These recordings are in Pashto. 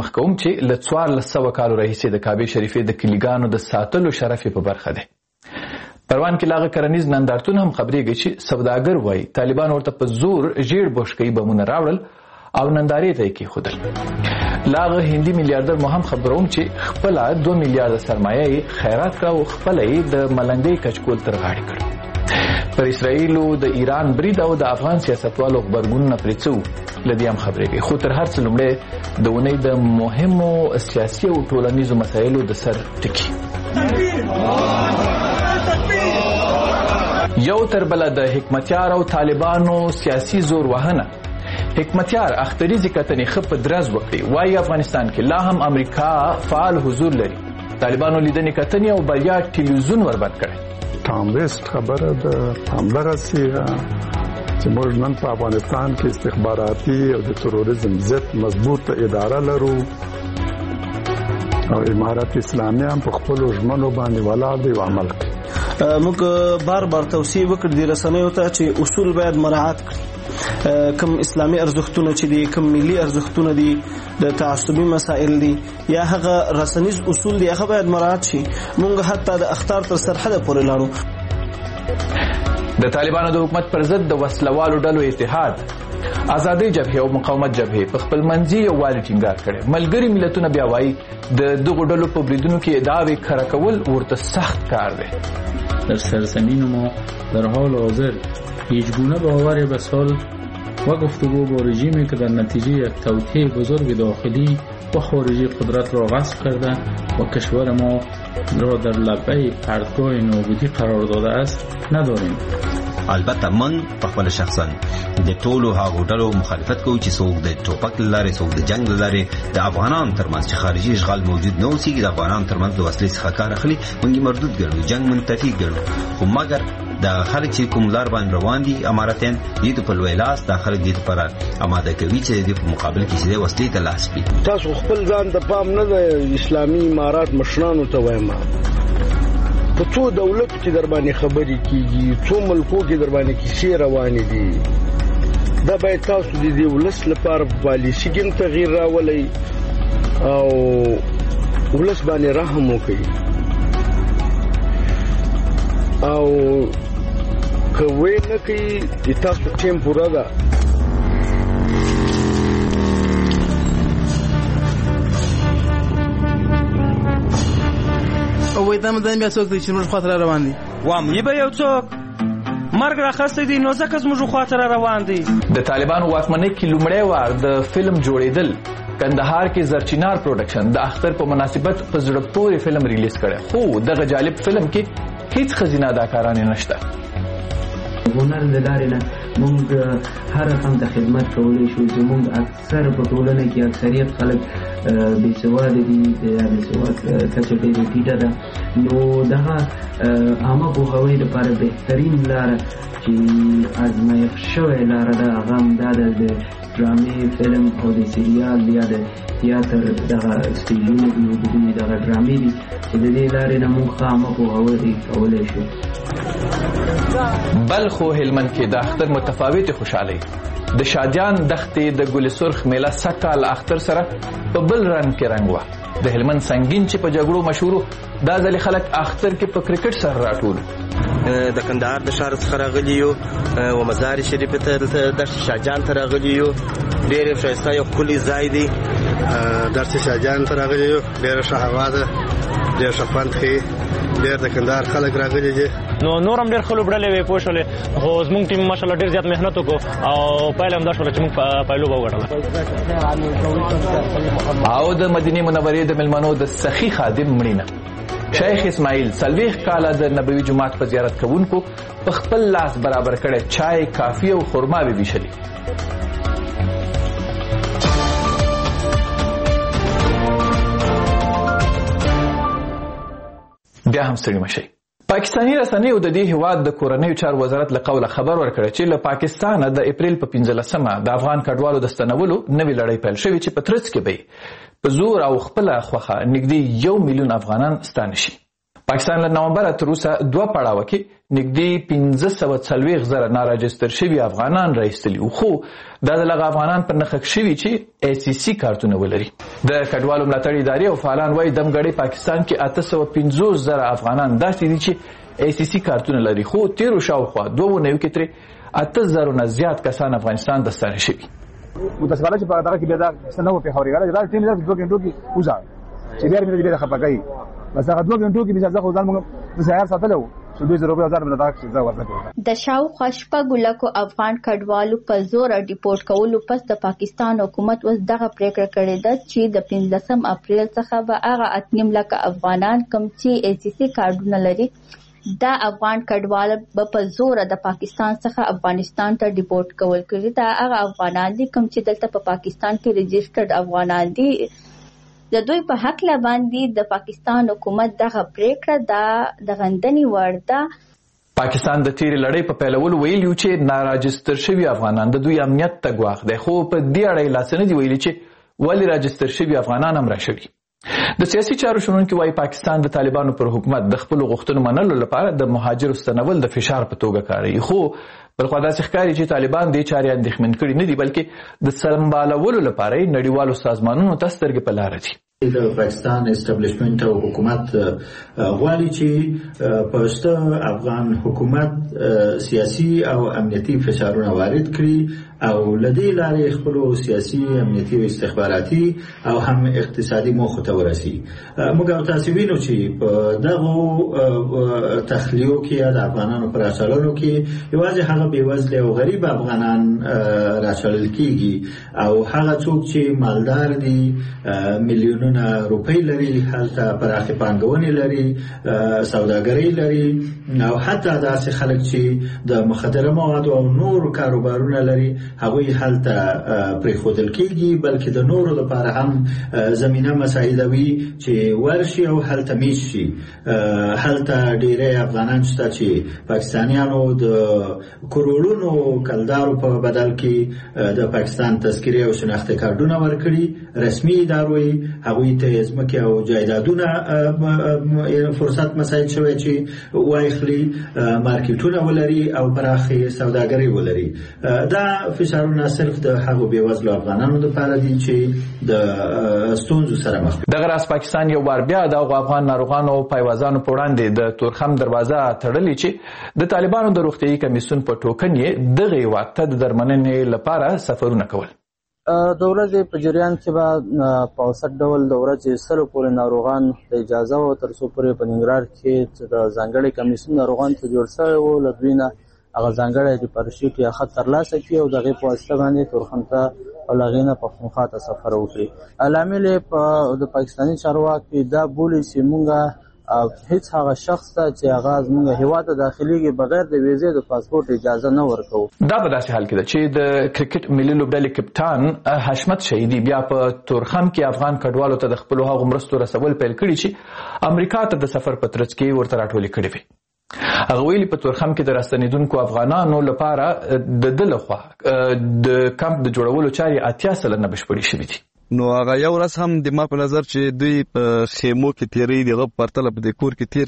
مخ کوم چې له 1400 کالو راهیسې د کعبې شریفې د کلیګانو د ساتلو شرف په برخه دی. پروان کې لاغه کرنیز نندارتون هم خبرېږي چې سوداګر وایي طالبان ورته په زور ژیړ بوشکۍ بمونه راوړل او نندارې ته یې کېښودل. لاغه هندي میلیاردر مو هم خبروم چې خپله 2 میلیارده سرمایه یې خیرات کړه او خپله یې د ملنګۍ کچکول تر غاړې کړ. پر اسرائیلو د ایران برید او د افغان سیاستوالو غبرګونونه پرې څه وو له دې هم خبرېږي. خو تر هر څه لومړی د اونۍ د مهمو سیاسي او ټولنیزو مسایلو د سر ټکي. یو تر بله د حکمتیار او طالبانو سیاسي زور وهنه. حکمتیار اختریزي کتنې ښه په درز وکړي، وایي افغانستان کې لا هم امریکا فعال حضور لري. طالبانو لیدنې کتنې او بریا ټلویزیون وربند کړی. ټام ویسټ خبره د همدغسې چې موږ نن په افغانستان کې استخباراتي او د تروریزم ضد مضبوطه اداره لرو او امارت اسلامي هم په خپلو ژمنو باندې ولاړ دی او عمل کوي. موږ بار بار توصیه وکړ د رسنیو ته چې اصول باید مراعات کړي. کم اسلامي ارزښتونه چې دي، کم ملي ارزښتونه دي، د تعصبي مسائل دي یا هغه رسنیز اصول دي، هغه باید مراعات شي. موږ حتی د اخطار تر سرحده پورې لاړو. د طالبانو د حکومت پر ضد د وسلوالو ډلو اتحاد، آزادۍ جبهې او مقاومت جبهې په خپل منځي یووالي ټینګار کړی. ملګري ملتونه بیا وایي د دغو ډلو په بریدونو کې ادعاوې کره کول ورته سخت کار دی. در سرزمین ما در حال حاضر هیچ گونه باور به سال و گفتگو با رژیمی که در نتیجه یک توطئه بزرگ داخلی و خارجی قدرت را غصب کرده و کشور ما را در لبه پرتگاه نابودی قرار داده است نداریم. البته من په خپل شخصا د ټولو هغو ډلو مخالفت کوم چې څوک د ټوپک لارې څوک د جنگ لارې د افغانانو ترمنځ چې خارجي اشغال موجود نه اوسېږي د افغانانو ترمنځ د وسلې څخه کار اخلي موږ مردود ګڼو، جنگ منتفي ګڼو. خو مګر د خلک چې کوم لار باندې روان دي اماراتیان دې په لوی لاس د خلک دې لپاره اماده کوي چې دې په مقابل کې چې وسلې ته لاس پي. تاسو خپل ځان د پام نه د اسلامي امارات مشرانو ته وایم په څو دولت کې در باندې خبرې کیږي، څو ملکو کې در باندې کیسې روانې دي. دا باید تاسو د دې ولس لپاره پالیسي کې تغییر راولئ او ولس باندې رحم وکړئ او کوي نه کوي د تاسو ټیم پوره ده. او وای دا مدام بیا څوک دی چې موږ خاطر روان دي؟ وامي به یو څوک مرګ راخسته دي نو ځکه موږ خاطر روان دي. د طالبانو واکمنۍ کې لومړی وار د فلم جوړېدل کندهار کې زرچینار پروډکشن د اختر په مناسبت په زړه پورې فلم ریلیز کړی، خو دغه جالب فلم کې هیڅ ښځینه اداکارانې نشته. هنر د لارې نه موږ هر رقم ته خدمت کولی شو. زموږ اکثر په ټولنه کې اکثریت خلک بېسواده دي، د بېسواد کچه ډېره ټیټه ده. نو دغه عامه پوهاوي لپاره بهترین لاره چې ازمایښت شوې لاره ده هغه همدا ده د ډرامې، فلم او د سریال یا د تیاتر دغه سټیجونه دي او دغه ډرامې دي چې د دې لارې نه موږ ښه عامه پوهاوی کولی شو. بلخ او هلمند کې د اختر متفاوتې خوشحالۍ. د شادیان دښتې د ګل سرخ میله سږکال اختر سره په بل رنګ کې رنګ وه. د هلمند سنگین چې په جګړو مشهور دا ځلې خلک اختر کې په کرکټ سره راټول. د کندهار د ښار څخه راغلي یو و مزار شریف ته د شاجان ته راغلي یو، ډېر ښایسته یو ښکلی ځای دی. درس شاجان ته راغلي یو، ډېره ښه هوا ده، ډېر ښه خوند ښیي، ډېر د کندهار خلک راغلي دي. نو نور هم ډېر ښه لوبډلې وې پوه شولې، خو زموږ ټیم ماشاءالله ډېر زیات محنت وکړو او پایله هم دا شوله چې موږ پایلوبه وګټله. او د مدینې منورې د مېلمنو د سخي خادم مړینه. شیخ اسماعیل 40 کاله د نبوي جومات په زیارت کوونکو په خپل لاس برابر کړی چای، کافي او خرما به ویشلي. بیا هم ستړي مشئ. پاکستاني رسنیو د دې هیواد د کورنیو چارو وزارت له قوله خبر ورکړی چې له پاکستانه د اپریل په 15مه د افغان کډوالو د ستنولو نوې لړۍ پیل شوې چې په ترڅ کې به په زور او خپله خوښه نږدې 1 میلیون افغانان ستانه شي. پاکستان له نومبر تر اوسه 2 پړاوه کې نږدې 1540,000 ناراجستر شوي افغانان راایستلي خو دا د لغه افغانان پر نخښ شوي چې ACC کارتونه ولري. د کډوالو ملاتړ ادارې او فعالان وايي دمګړی پاکستان کې 850,000 افغانان داسې دي چې ACC کارتونه لري خو تیرو شاوخوا 2 ونیو کې ترې 8,000 نه زیات کسان افغانستان د ستانه شوي. متاسفانه چې په دغه کې بیا دا څه نه و پیښوري دا ټیم د 2 غنټو کې وځه چې بیا موږ دې خپګای بس هغه 2 غنټو کې بیا ځکه ځان موږ د سهار ساتلو چې 2,000 نه تاک څه ورته د شاوخوا شپږ لکو افغان کډوالو په زور ډیپورټ کولو پس د پاکستان حکومت اوس دغه پریکړه کړې ده چې د 15 اپریل څخه به هغه 8 لک افغانان کوم چې ACC کارډونه لري دا افغان کډوال په زور د پاکستان څخه افغانستان ته ډیپورټ کول کړي دا هغه افغانان دي کوم چې دلته په پاکستان کې ريجسترډ افغانان دي. د دوی په حق باندې د پاکستان حکومت دغه پریکړه د غندنې وړ ده. پاکستان د تیرې لړۍ په پیلولو ویلي چې ناراجستر شوي افغانان د دوی امنیت ته ګواښ دی خو په دې اړه یې لاس نه دي ویلي چې ولې راجستر شوي افغانان هم راشوي. د سیاسي چارو شنونکي وايي پاکستان د طالبانو پر حکومت د خپلو غوښتنو منلو لپاره د مهاجرو ستنول د فشار په توګه کاروي خو بلخوا داسې ښکاري چې طالبان دې چارې اندېښمن کړي نه دي بلکې د سمبالولو لپاره یې نړیوالو سازمانونو ته سترګې په لاره دي. د پاکستان اسټابلیشمنت او حکومت غواړي چې په افغان حکومت سیاسي او امنیتي فشارونه وارد کړي او لدی لارې خپل سیاسي امنیتي او استخباراتي او هم اقتصادي موخو ته ورسي. موږ تاسو وینو چې په دغه تخلیو کې د افغانانو پر اصلونو کې یوازې هغه بیوزله او غریب افغانان راچلل کیږي او هغه څوک چې مالدار دي میلیونونه روپۍ لري هلته پراخه پانګونې لري سوداګري لري او حتی داسې خلک چې د مخدره موادو او نور کاروبارونه لري هغوی هلته پرېښودل کېږي بلکې د نورو لپاره هم زمینه مساعدوي چې ورشي او هلته میش شي. هلته ډېری افغانان شته چې پاکستانیانو د کروڑونو کلدارو په بدل کې د پاکستان تذکرې او شناخته کارتونه ورکړي رسمي ادارو هغوی ته ځمکې او جایدادونه فرصت مساعد شوی چې واخلي مارکیټونه ولري او پراخه سوداګري ولري. دا فشارونه صرف د هغو بېوزلو افغانانو لپاره دي چې د ستونزو سره مخ دي. دغه راز پاکستان یو بار بیا د افغان ناروغانو او پایوازانو په وړاندې د تورخم دروازه تړلې چې د طالبانو د روغتیايي کمیسیون په ټوکن یې دغه هېواد ته د درملنې لپاره سفرونه کول. د ورځې په جریان کې به په اوسط ډول د ورځې 100 پورې ناروغان د اجازه او تر څو پورې په ننګرهار کې د ځانګړي کمیسیون ناروغان ته جوړ شوی و له دوی نه هغه ځانګړی ډیپارشیټ یا خط ترلاسه کړي او د هغې په واسطه باندې تورخم ته او له هغې نه پښتونخوا ته سفر وکړي. لامل یې د پاکستاني چارواکي دا بولي چې موږ هیڅ هغه شخص ته چې هغه زموږ هیواد ته داخليږي بغیر د ویزې د پاسپورت اجازه نه ورکوو. دا په داسې حال کې ده چې د کرکټ ملي لوبډلې کپټان حشمت شهیدي بیا په تورخم کې افغان کډوالو ته د خپلو هغو مرستو رسول پیل کړي چې امریکا ته د سفر په ترڅ کې ورته راټولې کړې وې. هغه ویلي په تورخم کې د راستنېدونکو افغانانو لپاره د ده لخوا د کمپ د جوړولو چارې 80 سلنه بشپړې شوي دي. نو هغه یو ورځ هم د ما په نظر چې دوی په خیمو کې تیری دغه پرتله په د کور کې تیر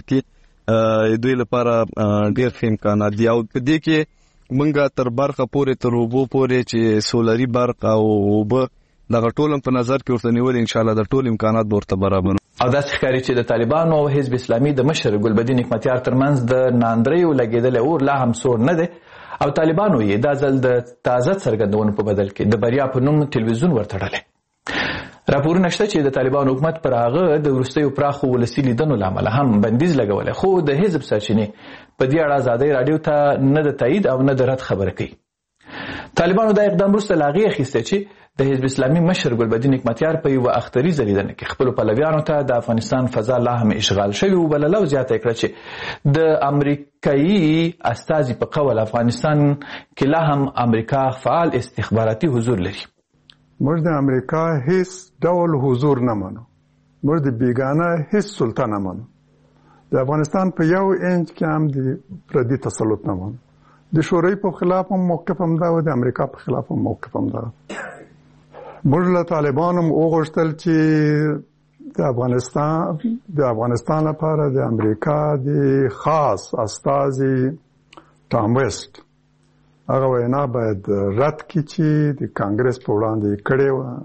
کې دوی لپاره ډیر ښه امکانات دي او په دې کې موږ تر برخه پورې تر اوبو پورې چې سولري برق او اوبه دغه ټول په نظر کې ورته نیول ان شاء الله د ټول امکانات به ورته برابر. او داسې ښکاري چې د طالبانو او حزب اسلامي د مشر ګلبدین حکمتیار ترمنځ د ناندریو لګېدلی اور لا هم سوړ نه دی او طالبانو یې دا ځل د تازه څرګندونو په بدل کې د بریا په نوم تلویزیون ورتړلی. راپورونه شته چې د طالبانو حکومت پر هغه د وروستیو پراخو ولسي لیدنو له امله هم بندیز لګولی خو د حزب سرچینې په دې اړه ازادۍ راډیو ته نه د تایید او نه د رد خبره کوي. طالبانو دا اقدام وروسته له هغې اخیستی چې د حزب اسلامي مشر ګلبدین حکمتیار په یوه اختریزه لیدنه کې خپلو پلویانو ته د افغانستان فضا لا هم اشغال شوي وبلله او زیاته یې کړه چې د امریکایي استازي په قول افغانستان کې لا هم امریکا فعال استخباراتي حضور لري. موږ د امریکا هیڅ ډول حضور نه منو. موږ د بیگانه هیڅ سلطه نه منو. د افغانستان په یو انچ کې هم د پردي تسلط نه منو. د شوروي په خلاف هم موقف هم دا و د امریکا په خلاف هم موقف هم دا. موږ له طالبانو هم وغوښتل چې د افغانستان لپاره د امریکا د خاص استازي ټام ویسټ هغه وینا باید رد کړي چې د کانګرس په وړاندې کړې وه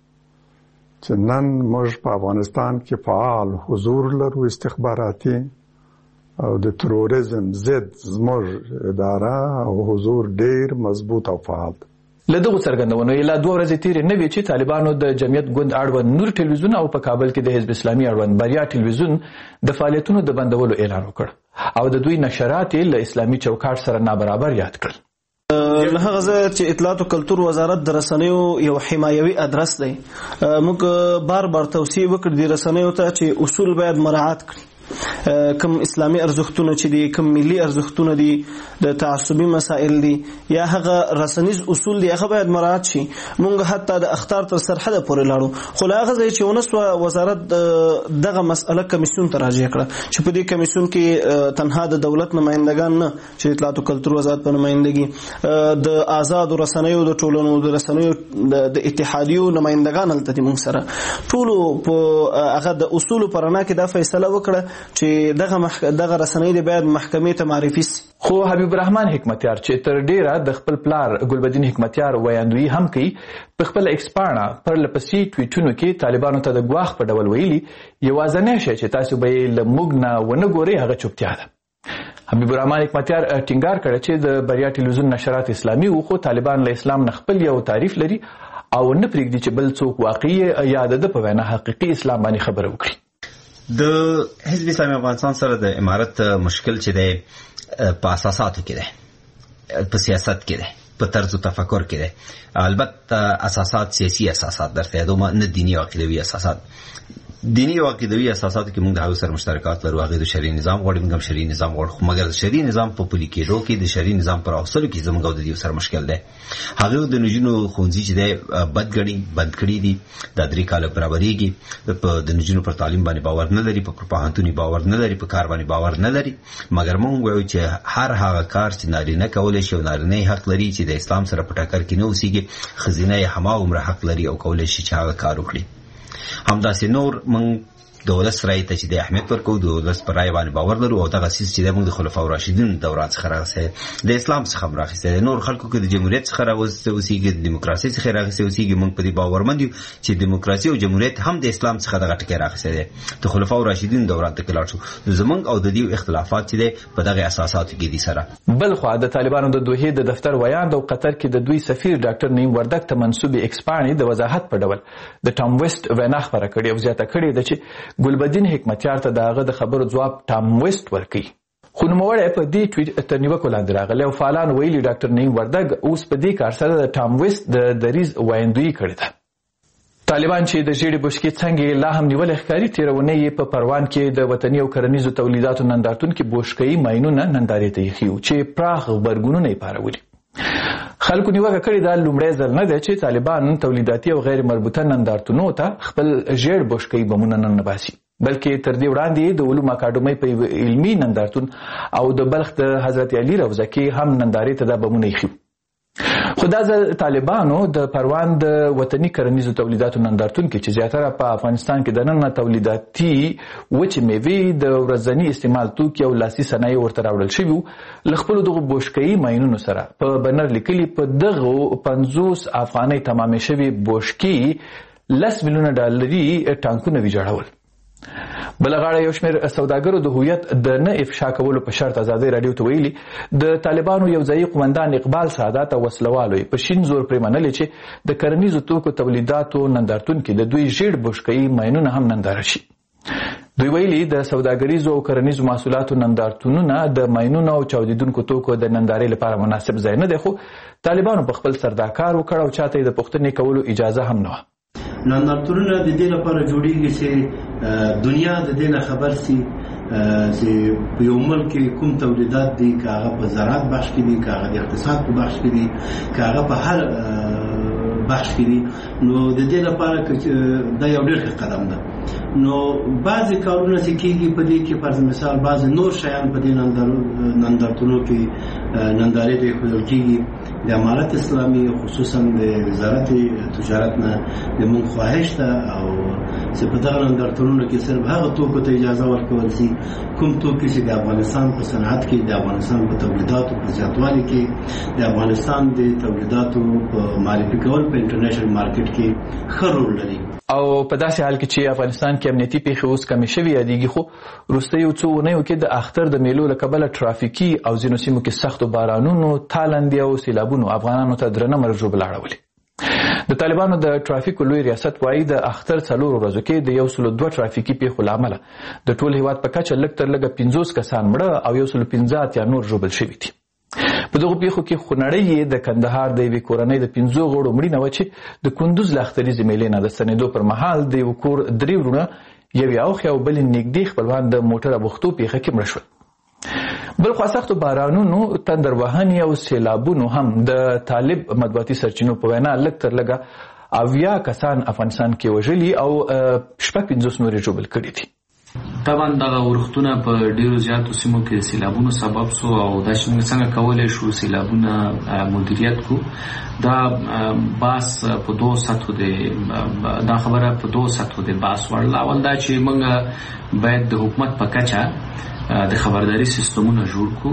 چې نن موږ په افغانستان کې فعال حضور لرو استخباراتي او د تروریزم ضد زموږ اداره او حضور ډیر مضبوط او فعال دی. له دغو څرګندونو یې لا 2 ورځې تېرې نه وې چې طالبانو د جمعیت ګوند اړوند نور ټلویزیون او په کابل کې د حزب اسلامي اړوند بریا ټلویزیون د فعالیتونو د بندولو اعلان وکړ او د دوی نشرات یې له اسلامي چوکاټ سره نابرابر یاد کړل. له هغه ځایه چې اطلاعات او کلتور وزارت د رسنیو یو حمایوي ادرس دی، موږ بار توصیه وکړو د رسنیو ته چې اصول باید مراعات کړي. کم اسلامي ارزښتونه چې دي، کم ملي ارزښتونه دي، د تعصبي مسائل دي یا هغه رسنیز اصول دي، هغه باید مراعات شي. موږ حتی د اخطار تر سرحده پورې لاړو، خو له هغه ځایه چې ونسوه وزارت دغه مسئله کمیسیون ته راجع کړه چې په دې کمیسیون کې تنها د دولت نمایندگان نه چې اطلاعات او کلتور وزارت په نمایندګي د آزادو رسنیو د ټولنو د رسنیو د اتحادیو نمایندگان هلته دي موږ سره ټولو په هغه د اصولو په رڼا کې دا فیصله وکړه چې دغه رسنۍ د باید محکمې ته معرفي سي. خو حبیب الرحمن حکمتیار چې تر ډیره د خپل پلار ګلبدین حکمتیار ویاندوی هم کوي، په خپل ایکسپاڼه پر لپسې ټویټونو کې طالبانو ته د ګواښ په ډول ویلي یوازینی شی چې تاسو به یې له موږ نه ونه ګورئ هغه چوپتیا ده. حبیب الرحمن حکمتیار ټینګار کړی چې د بریا ټلویزیون نشرات اسلامي وو، خو طالبان له اسلام نه خپل یو تعریف لري او نه پرېږدي چې بل څوک واقعي یا د په وینا حقیقي اسلام باندې خبره وکړي. د حزب اسلامي افغانستان سره د امارت مشکل چې دی په اساساتو کې دی، په سیاست کې دی، په طرز تفکر کې دی. البته اساسات سیاسي اساسات درته یادوم، نه دینی او عقیدوي اساسات. دینی او عقیدوي اساساتو کې موږ د هغو سره مشترکات لرو، هغې د شرعي نظام غواړي، موږ هم شرعي نظام غواړو، خو مګر د شرعي نظام په پلي کېدو کې د شرعي نظام پر اوصلو کې زموږ او د دې سره مشکل دی. هغې د نجونو ښوونځي چې دی بند کړي دي، دا 3 کاله برابرېږي، د نجونو پر تعلیم باندې باور نه لري، په پوهنتون باور نه لري، په کار باندې باور نه لري. مګر موږ وایو چې هر هغه کار چې نارینه کولی شي او نارینه حق لري چې د اسلام سره په ټکر کې نه اوسېږي، ښځینه یې هماغومره حق لري او کولی شي چې هغه کار وکړي. همداسې نور موږ د ولس رایې ته چې د اهمیت ورکوو، د ولس پر رایې باندې باور لرو او دغه څیز چې دی موږ د خلفاء راشدین دوران څخه راغلی، د اسلام څخه هم راخیستی دی، نور خلکو کې د جمهوریت څخه راوستی اوسېږي، د دیموکراسۍ څخه راخیستی اوسېږي. موږ په دې باورمند یو چې دیموکراسي او جمهوریت هم د اسلام څخه دغه ټکی راخیستی دی. د خلفاء راشدین دوران ته کې لاړ شو، زموږ او د دې اختلافات چې دی په دغه اساساتو کې دي سره. بل خوا د طالبانو د دوحې د دفتر ویاند او قطر کې د دوی سفیر ډاکټر نعیم وردګ ته منسوبې ایکسپاڼې د وضاحت په ډول د ټام ویسټ وینا خپره کړې او زیاته کړې ده چې ګلبدین حکمتیار ته د هغه د خبرو ځواب ټام ویسټ ورکوي. خو نوموړی په دې ټویټ تر نیوکو لاندې راغلی او فعالان ویلي ډاکټر نعیم وردګ اوس په دې کار سره د ټام ویسټ د دریځ ویاندویي کړې ده. طالبان چې د ژیړې بشکې څنګه لا هم نیولې ښکاري، تېره اونۍ یې په پروان کې د وطني او کرنیزو تولیداتو نندارتون کې بوشکه‌یي ماینونه نندارې ته ایښي وو چې پراخ غبرګونونه یې پارولي. خلکو نیوکه کړې ده لومړی ځل نه دی چې طالبان تولیداتي او غیر مربوطه نندارتونو ته خپل ژیړ بشکه‌یي بمونه ننباسي، بلکې تر دې وړاندې د علومو اکاډمۍ په علمي نندارتون او د بلخ د حضرت علي روضه کې هم نندارې ته دا بمونه ایښي. خو دا ځل طالبانو د پروان د وطني کرنیزو تولیداتو نندارتون کې چې زیاتره په افغانستان کې دننه تولیداتي وچې میوې د ورځني استعمال توکي او لاسي صنایع ورته راوړل شوي وو، له خپلو دغو بوشکه‌یي ماینونو سره په بنر لیکلي په دغو 50 افغانۍ تمامې شوي بوشکې 10 میلیونه ډالري ټانکونه ویجاړول. بله غاړه یو شمېر سوداګرو د هویت د نه افشا کولو په شرط ازادۍ راډیو ته ویلي د طالبانو یو ځایي قومندان اقبال سعادت او وسلوالو په شین زور پرې منلې چې د کرنیزو توکو تولیداتو نندارتون کې د دوی ژیړ بشکه‌یي ماینونه هم ننداره شي. دوی ویلي د سوداګریزو او کرنیزو محصولاتو نندارتونونه د ماینونو او چاودیدونکو توکو د نندارې لپاره مناسب ځای نه دی، خو طالبانو په خپل سر دا کار وکړ او چاته یې د پوښتنې کولو اجازه هم نه وه. نندارتونونه د دې لپاره جوړیږي چې دنیا د دې نه خبر سي چې په یو ملک کې کوم تولیدات دي، که هغه په زراعت بخش کې دي، که هغه د اقتصاد په بخش کې دي، که هغه په هر بخش کې دي. نو د دې لپاره دا یو ډېر ښه قدم ده. نو بعضې کارونه چې کېږي په دې کې فرض مثال بعضې نور شیان په دې نندارتونو کې نندارې ته ایښودل کېږي، د امارت اسلامي خصوصا د وزارت تجارت نه د مونږ خواهش ده او چې په دغه نندارتونونو کې صرف هغه توکو ته اجازه ورکول شي کوم توکي چې د افغانستان په صنعت کې د افغانستان په تولیداتو په زیاتوالي کې د افغانستان د تولیداتو په معرفي کول په انټرنیشنل مارکیټ کې ښه رول لري. او په داسې حال کې چې افغانستان کې امنیتي پیښې اوس کمې شوې یادېږي خو وروستیو څو اونیو کې د اختر د میلو له کبله ټرافیکي او ځینو سیمو کې سختو بارانونو تالندې او سیلابونو افغانانو ته درنه مرجوبه اړولې. د طالبانو د ټرافیکو لوی ریاست وایي د اختر 4 ورځو کې د 102 ټرافیکي پیښو له امله د ټول هیواد په کچه لږ تر لږه 50 کسان مړه او 115 یا نور ژوبل شوي دي. په دغو پیښو کې خونړۍ د کندهار د یوې کورنۍ د 15 غړو مړینه وه چې د کندوز له اختریزې میلې نه د ستنېدو پر مهال د یو کور 3 وروڼه یو یې اوښی او بل یې نږدې خپلوان د موټر اغوښتو پیښه کې مړه شول. بل خوا سختو بارانونو تندر وهنې او سیلابونو هم د طالب مطبوعاتي سرچینو په وینا لږ تر لږه 80 کسان افغانستان کې وژلي او 50 نور یې ژوبل کړي دي. طبعا دغه ورښتونه په ډیرو زیاتو سیمو کې سیلابونو سبب سو او دا چې څنګه کولای شو سیلابونه مدیریت کو دا باس په دوه سطحو دی دا خبره په دوه سطحو دی باس ورل اول دا چې موږ باید د حکومت په کچه د خبرداري سیستمونه جوړ کو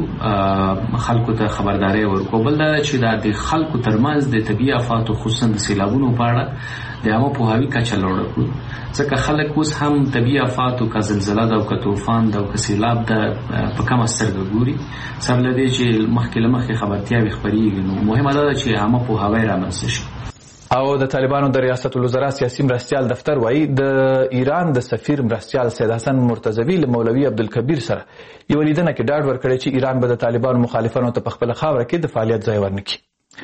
خلکو ته خبرداري ورکو بل دا چې د خلکو ترمنځ د طبيعي آفاتو خصوصا د سیلابونو په اړه د عامه پوهاوی کچه لوړه کړو ځکه خلک اوس هم طبيعي آفاتو که زلزله ده او که طوفان ده او که سیلاب ده په کمه سترګه ګوري سره له دې چې مخکې له مخکې خبرتیاوې خپرېږي نو مهمه ده چې عامه پوهاوی رامنځته شي. او د طالبانو د ریاست الوزرا سیاسي مرستیال دفتر وایي د ایران د سفیر مرستیال سید حسن مرتضوی له مولوي عبدالکبیر سره یو لیدنه کې ډاډ ورکړی چې ایران به د طالبانو مخالفانو ته په خپله خاوره کې د فعالیت ځای ورنکړي.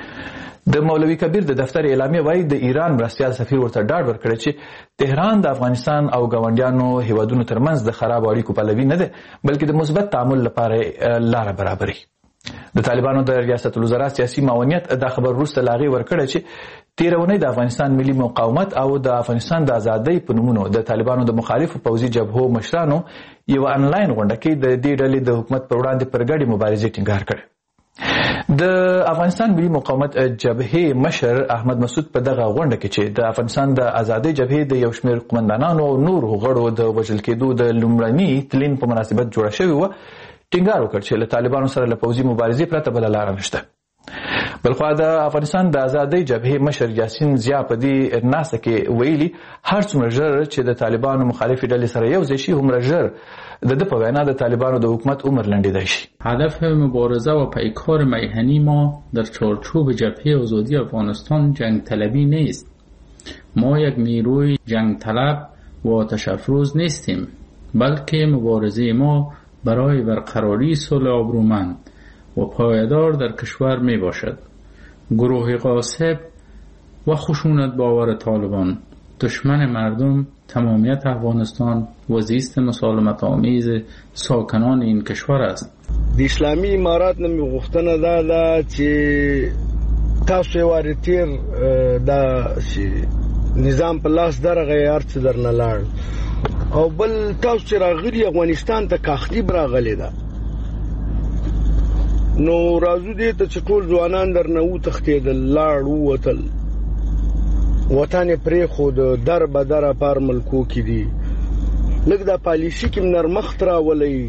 د مولوي کبیر د دفتر اعلامیه وایي د ایران مرستیال سفیر ورته ډاډ ورکړی چې تهران د افغانستان او ګاونډیانو هیوادونو ترمنځ د خراب اړیکو پلوي نه ده بلکې د مثبت تعامل لپاره لاره برابروي. د طالبانو د ریاست الوزرا سیاسي معاونیت دا خبر وروسته له هغې ورکړی چې تېره اونۍ د افغانستان ملي مقاومت او د افغانستان د ازادۍ په نومونو د طالبانو د مخالفو پوځي جبهو مشرانو یوه انلاین غونډه کې د دې ډلې د حکومت پر وړاندې پر ګډې مبارزې ټینګار کړی. د افغانستان ملي مقاومت جبهې مشر احمد مسعود په دغه غونډه کې چې د افغانستان د ازادۍ جبهې د یو شمېر قومندانانو او نورو غړو د وژل کېدو د لومړني تلین په مناسبت جوړه شوې وه ټینګار وکړ چې له طالبانو سره له پوځي مبارزې پرته بله لاره نشته. بلخوا د افغانستان د ازادۍ جبهې مشر یاسین ضیا په دې ناسته کې ویلي هر څومره ژر چې د طالبانو مخالفې ډلې سره یو ځای شي هومره ژر د ده په وینا د طالبانو د حکومت عمر لنډیدای شي. هدف مبارزه و پیکار میهنی ما در چارچوب جبهه آزادی افغانستان جنگ طلبی نیست. ما یک نیروی جنگ طلب و تشفروز نیستیم بلکه مبارزه ما برای برقراری صلح آبرومند و پایدار در کشور می باشد. گروه غاصب و خشونت باور طالبان دشمن مردم تمامیت افغانستان و زیست مسالمت آمیز ساکنان این کشور است. د اسلامي امارات نه غوښتنه ده چې تاسو یې وارې تیر دا نظام په لاس درغه هر څه درنه لاړ او بل تاسو چې راغلي افغانستان ته کاختیب راغلی ده نو راځو دې ته چې ټول ځوانان درنه وتښتېدل لاړ ووتل وطن پرې خود در به در پر ملکو کې دي لږ دا پالیسي کې نرمښت راولئ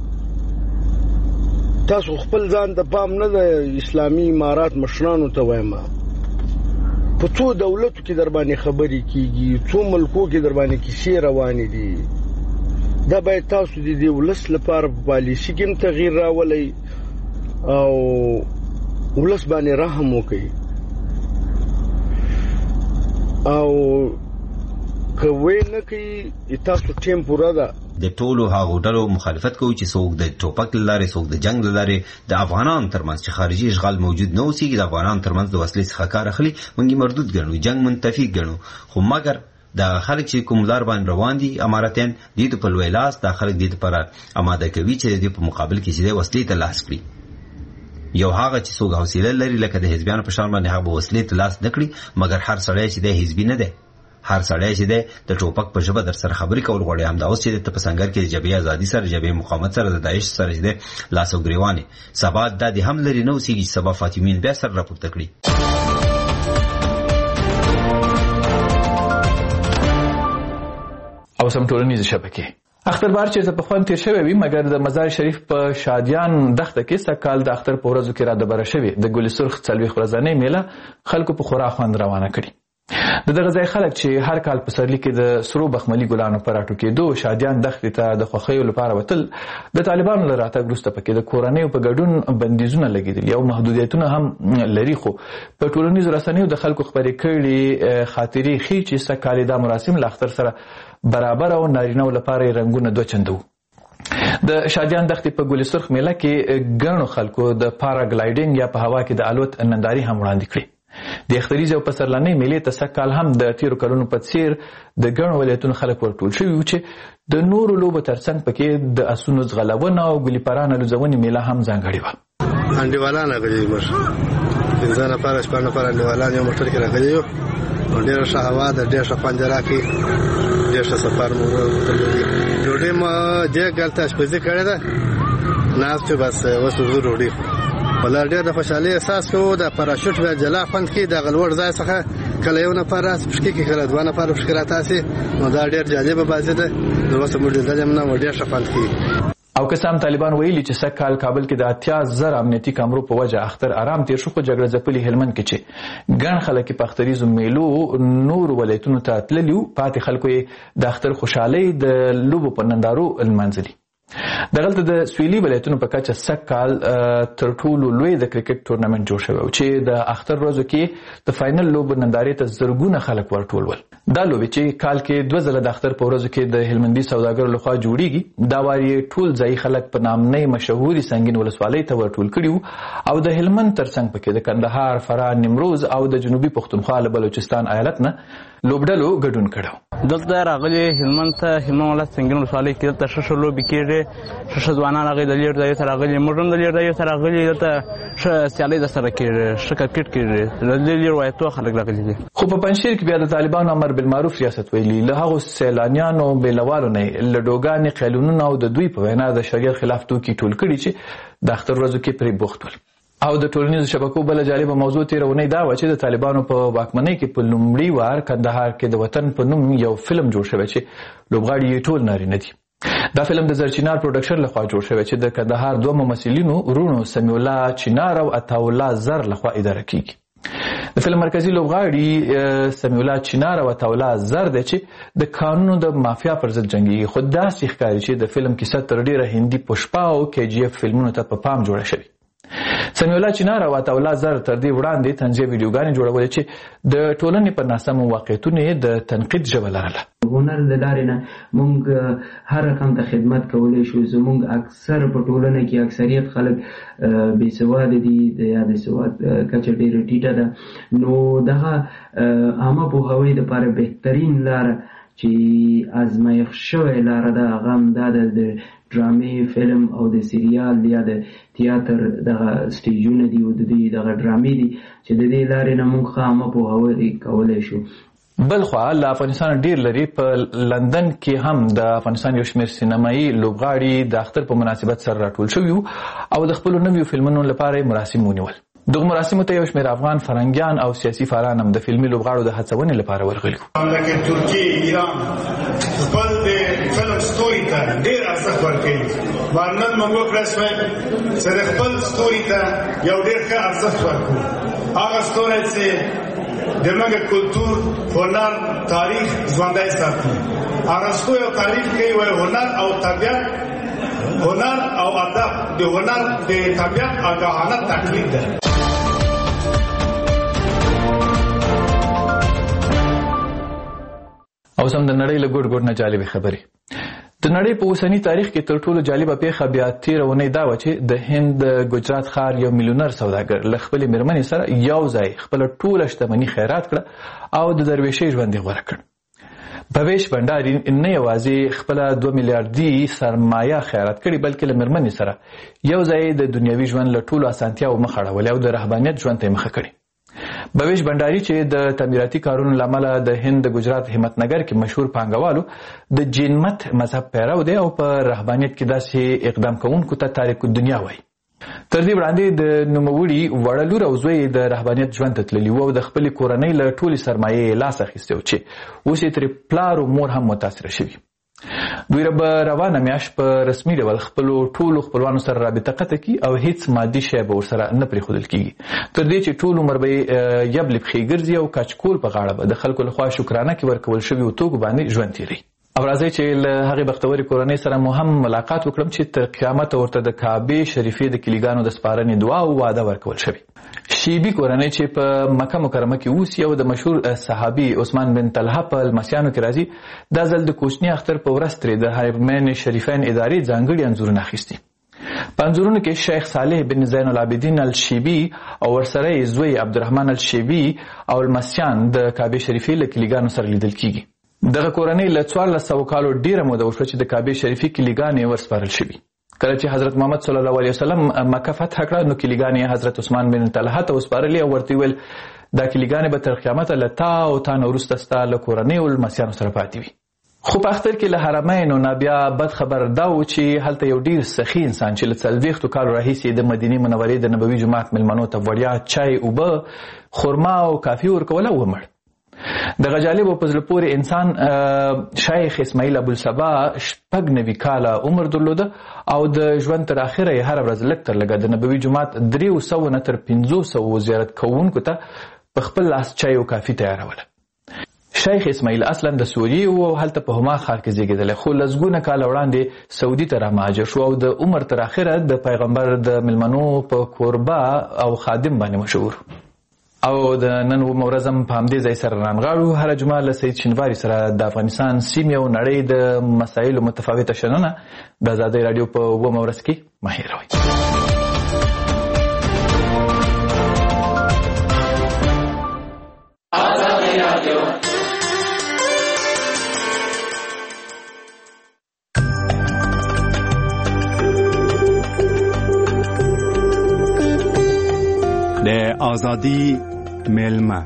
تاسو خپل ځان ته پام نه ده اسلامي امارات مشرانو ته وایم په څو دولتو کې در باندې خبرې کیږي څو ملکو کې در باندې کیسې روانې دي دا باید تاسو د دې ولس لپاره په پالیسي کې تغییر راولئ او ولس باندې رحم وکړي او کوي نه کوي تاسو ټیم پوره ده د ټولو هغو ډلو مخالفت کوي چې څوک د ټوپک لارې څوک د جنگ لارې د افغانان ترمنځ چې خارجي اشغال موجود نه اوسېږي د افغانان ترمنځ د وسلې څخه کار اخلي موږ مردود ګڼو جنگ منتفي ګڼو خو مګر د خلک چې کوم لار باندې روان دي اماراتیان دې په لوی لاس د خلک دې لپاره آماده کوي چې دې په مقابل کې چې وسلې ته لاس کړي یو هغه چې څوک حوصله لري لکه د حزبیانو په شان باندې هغه وسلې ته لاس نکړي مګر هر سړی چې د حزبي نه دی هر سړی چې د ټوپک په ژبه در سره خبرې کول غواړي همدا اوس چې ته په سنگر کې د جبهې ازادي سره جبهې مقاومت سره د داعش سره چې لاس او ګریوانې سبا د هم لري نو سیږي سبا فاطمین بیا سره راپورته کړي. او سم ټولنیز شبکې اختربار چې په خوان تیر شوی وي مګر د مزار شریف په شادیان دښته کې سکهال د اختر په ورځو کې را د بره شوی د ګل سرخ 40 ورځې میله خلکو په خورا خوند روانه کړي. دغه ځای خلک چې هر کال په سرلی کې د سرو بخملي ګلانو پر راټو کېدو شادیان دښتې ته د خوښیو لپاره وتل د طالبانو له راتګ وروسته پکې د کورنیو په ګډون بندیزونه لګېدل او محدودیتونه هم لري خو په ټولنیزو رسنیو د خلکو خبرې کړي خاطرې ښیي چې سکهال دا مراسم له اختر سره برابر او نارینه‌و لپاره رنګونه دوه چنده وو. د شادیان دښتې په ګل سرخ میله کې ګڼو خلکو د پاراګلایډینګ یا په هوا کې د الوت ننداري هم وړاندې کړې. د اختریز او پسرلانۍ میلې ته سکهال هم د تیرو کلونو په څیر د ګڼو ولایتونو خلک ورټول شوي وو چې د نورو لوبو ترڅنګ پکې د اسونو ځغلونه او ګلیپرانه لوځونې میله هم ځانګړې وه. انډیوالان راغلي موږ 15 نفر 15 نفر انډیوالان یو موټر کې راغلي یو ډېره ښه هوا ده ډېر ښه خوند راکړي ډېر ښه سفر مو وکړی. ډوډۍ مو دې ګلته اشپزي کړې ده ناستو بس اوس زه ډوډۍ ولا ډېر د خوشحالۍ احساس کوو. د پاراشوټ بیا جلا خوند کوي د غلوړ ځای څخه کله یو نفر راس پښکې کې کله دوه نفر پښکې راتاسي نو دا ډېر جالبه بازي ده نو اوس موږ لیدلې نه ډېر ښه خوند کوي. او قسم طالبان ویلي چې سکهال کابل کې د 80,000 امنیتي کامرو په وجه اختر آرام تیر شو خو جګړه ځپلي هلمند کې چې ګڼ خلک په اختریزو میلو نور ولایتونو ته تللي وو پاتې خلکو یې د اختر خوشحالۍ د لوبو په نندارو لمانځلي. دغلته د سویلي ولایتونو په کچه سکهال تر ټولو لوی د کرکټ تورنمنټ جوړ شوی و چې د اختر ورځو کې د فاینل لوبو نندارې ته زرګونه خلک ورټول ول. دا لوبې چې کال کې 2 ځله د اختر په ورځو کې د هلمندي سوداګرو لخوا جوړیږي دا واري ټول ځای خلک په نامنۍ مشهوري سنگین ولسوالۍ ته ورټول کړي او د هلمند ترڅنګ پکې د کندهار فراه نیمروز او د جنوبي پښتونخوا له بلوچستان ایالت نه لوبډلو ګډون کړو. دلته راغلي هلمند ته هلمند ولایت سنگین ولسوالۍ کې دلته ښه لوبې کېږي ښه ځوانان راغلي د لیر ځایو ته راغلي موږ هم د لیر ځایو ته راغلي دلته ښه سیالۍ درسره کېږي ښه کرکټ کېږي د لیر ولایتو خلک راغلي دي. خو په پنجشیر کې بیا د طالبانو امر بالمعروف ریاست ویلي له هغو سیلانیانو بېلوالو نه له ډوګانې قیلونونه او د دوی په وینا د شریعت خلاف توکي ټول کړي چې د اختر ورځو کې پرې بوخت ول. او د ټولنیزو شبکو بل جالبه موضوع تیرونی دا و چې د طالبانو په واکمنۍ کې په لومړي وار کندهار کې د وطن په نوم یو فلم جوړ شوی چې لوبغاړي یې ټول نارینه دي. دا فلم د زرچینار پروډکشن لخوا جوړ شوی چې د کندهار دوه ممثلینو ورونو سمیع الله چینار او عطاالله زر لخوا اداره کیږي. د فلم مرکزی لوبغاړي سمیع الله چینار او عطاالله زر دی چې د قانونو د مافیا پر ضد جنگي خو داسې ښکاري چې د فلم کیسه تر ډیره هندي پشپا او KGF فلمونو ته په پام جوړه شوی. سمیع الله چینار او عطاالله زر تر دې وړاندې طنزیه ویډیوګانې جوړولې چې د ټولنې پر ناسمو واقعیتونو د تنقید ژبه لرله. هنر د لارې نه موږ هر رقم ته خدمت کولی شو. زموږ اکثر په ټولنه کې اکثریت خلک بې سواده دي یا د سواد کچه ډېره ټیټه ده نو دغه عامه پوهاوی دپاره بهترین لاره چې ازمایښت شوې لاره ده هغه همدا ده د ډرامې فلم او د سریال یا د تیاتر دغه سټیجونه دي او د دې دغه ډرامې دي چې د دې لارې نه موږ ښه عامه پوهاوی کولی شو. بل خوا له افغانستان ډیر لري په لندن کې هم د افغانستان یو شمېر سینمایي لوبغاړي د اختر په مناسبت سره راټول شوي او د خپلو نویو فلمونو لپاره مراسم ونیول. دغه مراسمو ته یو شمېر افغان فرهنګیان او سیاسي فعالان هم د فلمي لوبغاړو د هڅونې لپاره ورغلي وو. لکه ترکیه ایران خپل د فلم ستوري ته ډېر ارزښت ورکوي. نن موږ وکړی شوی چې د خپل ستوري ته یو ډېر ښه ارزښت ورکړو. هغه ستوری چې د موږ کلتور هنر تاریخ ژوندی ساتي. ارسطو یو تعریف کوي وایي هنر او طبیعت هنر او ادب د هنر د طبیعت آګاهانه تقلید ده. او سم د نړۍ له ګوټ ګوټ نه جالبې خبرې. د نړۍ په اوسني تاریخ کې تر ټولو جالبه پیښه بیا تېرونی دا وه چې د هند د ګجرات ښار یو میلیونر سوداګر له خپلې مېرمنې سره یو ځای خپله ټوله شتمني خیرات کړه او د درویشۍ ژوند یې غوره کړ. بویش بنډاري نه یوازې خپله 2 میلیاردي سرمایه خیرات کړې بلکې له مېرمنې سره یو ځای د دنیوي ژوند له ټولو اسانتیاو مخ اړولې او د رهبانیت ژوند ته یې مخه کړې. بویش بنداري چې د تعمیراتي کارونو لامل د هند د ګجرات همتنګر کې مشهور پانګوالو د جینمت مذهب پیرو دی او په رهبانيت کې داسې اقدام کوونکو ته تاریخ دنیا وایي. تر دې وړاندې د نوموړي وړه لور او زوی د رهبانيت ژوند ته تللي وو او د خپلې کورنۍ له ټولې سرمایې لاس اخیستی و چې اوس یې ترې پلار او مور هم متاثره شوي. دوی به روانه میاشت په رسمي ډول خپلو ټولو خپلوانو سره رابطه قطع کړي او هیڅ مادي شی به ورسره نه پرېښودل کېږي تر دې چې ټول عمر به یې یبلې پښې ګرځي او کچکول په غاړه به د خلکو لخوا شکرانه کې ورکول شویو توکو باندې ژوند تېروي. او راځئ چې له هغې بختورې کورنۍ سره مو هم ملاقات وکړم چې تر قیامته ورته د کعبې شریفې د کلیګانو د سپارنې دعا او وعده ورکول شوې. شیبي کورنۍ چې په مکه مکرمه کې اوسي او د مشهور صحابي عثمان بن طلحه په لمسیانو کې راځي، دا ځل د کوچني اختر په ورځ ترې د حرمین شریفین ادارې ځانګړي انځورونه اخیستي. په انځورونو کې شیخ صالح بن زین العابدین الشیبي او ورسره یې زوی عبدالرحمن الشیبي او لمسیان د کعبې شریفې له کلیګانو سره لیدل کېږي. دغه کورنۍ له 1400 کالو ډیره موده وشوه چې د کعبې شریفې کلیګانې ورسپارل شوي. کله چې حضرت محمد صلی الله علیه وسلم مکه فتح کړه نو کلیګانې حضرت عثمان بن طلحه ته وسپارلې او ورته ویل دا کلیګانې به تر قیامته له تا او تا نه وروسته ستا له کورنۍ او لمسیانو سره پاتې وي. خو په اختر کې له حرمینو نه بیا بد خبر دا و چې هلته یو ډیر سخي انسان چې له 40 کالو راهیسې د مدینې منورې د نبوي جومات مېلمنو ته وړیا چای اوبه خرما او کافي ورکوله ومړ. دغه جالب او په زړه پورې انسان شیخ اسماعیل ابوالصبا 96 کاله عمر درلوده او د ژوند تر اخره یې هره ورځ لږ تر لږه د نبوي جومات 300 نه تر 500 زیارت کوونکو ته په خپل لاس چای او کافي تیاروله. شیخ اسماعیل اصلا د سوریې او هلته په هما ښار کې زیږېدلی خو لسګونه کاله وړاندې سعودي ته رامهاجر شو او د عمر تر اخره د پیغمبر د مېلمنو په کوربه او خادم باندې مشهور. او د نن ورځ هم په همدې ځای سره رانغاړو. هره جمعه له سید شینواري سره د افغانستان سیمې او نړۍ د مسایلو متفاوته شننه د ازادۍ راډیو په 9 ورځ کې مه هېروئ. د آزادی میلمه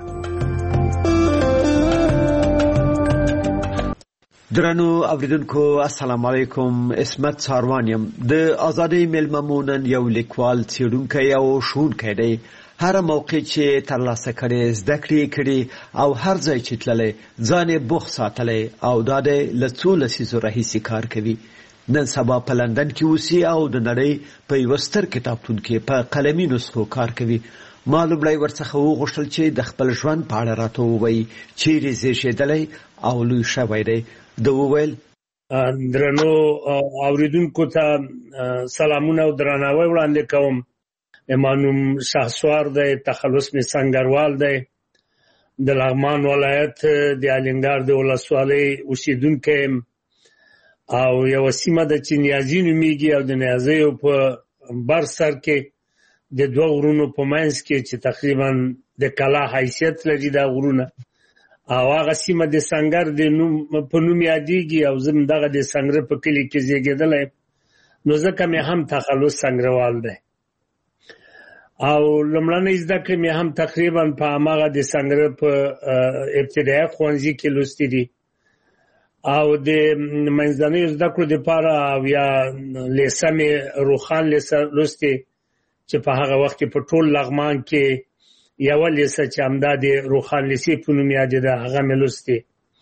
درنو اوریدونکو السلام علیکم. اسمت ساروانیم. د آزادی میلمه مونن یو لیکوال څېړونکی او ښوونکی دی. هر موقع چې ترلاسه کړي زده کړي او هر ځای چې تللی ځان یې بوخت ساتلی او دا دی له څو لسیزو راهیسې کار کوي. نن سبا په لندن کې اوسي او د نړۍ په یوه ستر کتابتون کې په قلمي نسخو کار کوي. ما لومړی ورڅخه وغوښتل چې د خپل ژوند په اړه راته ووایي چیرې زیږېدلی او لوی شوی دی. ده وویل درنو اوریدونکو ته سلامونه او درناوی وړاندې کوم. ما نوم شهسوار دی، تخلص مې سنګروال دی، د لغمان ولایت د الینګار د ولسوالۍ اوسېدونکی یم او یوه سیمه ده چې نیازي نومیږي او د نیازیو په بر سر کې د دوه غرونو په منځ کې چې تقریبا د کلا حیثیت لري دا غرونه او هغه سیمه د سنګر په نوم یادېږي او زه دغه د سنګره په کلي کې زیږېدلی نو ځکه مې هم تخلص سنګروال دی او لومړنۍ زده کړې مې هم تقریبا په هماغه د سنګره په ابتدایي ښوونځي کې لوستي دي او د منځنیو زده کړو دپاره او یا لیسه مې روښان لیسه لوستې چې په هغه وخت کې په ټول لغمان کې یوه لیسه چې همدا د روښان لیسې په نوم یادېده هغه مې لوستې.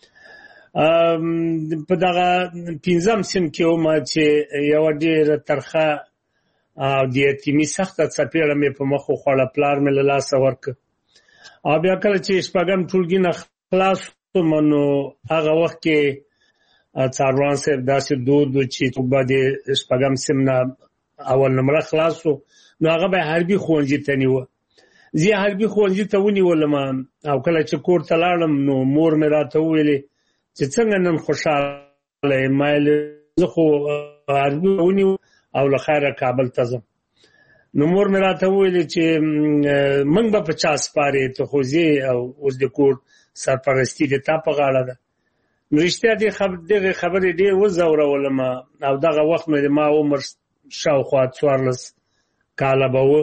په دغه 5م صنف کې ومه چې یوه ډېره ترخه او د یتیمي سخته څپېړه مې په مخ وخوړه. پلار مې له لاسه ورکړ او بیا کله چې 6م ټولګي نه خلاص شوم نو هغه وخت کې څاروان صاحب داسې دود و چې څوک به د 6م صنف نه اول نمره خلاص شو نو هغه به حربي ښوونځي ته نیوه. زه یې حربي ښوونځي ته ونیولم او کله چې کور ته لاړم نو مور مې راته وویلې چې څنګه نن خوشحاله یې. ما زه خو حربي ونیو او له خیره کابل ته ځم. نو مور مې راته وویلې چې موږ به په چا سپارې ته خو ځې او اوس د کور سرپرستي د تا په غاړه ده. نو رښتیا دغې خبرې ډېر وځورولم او دغه وخت مې د ما عمر شاوخوا 14 کاله به و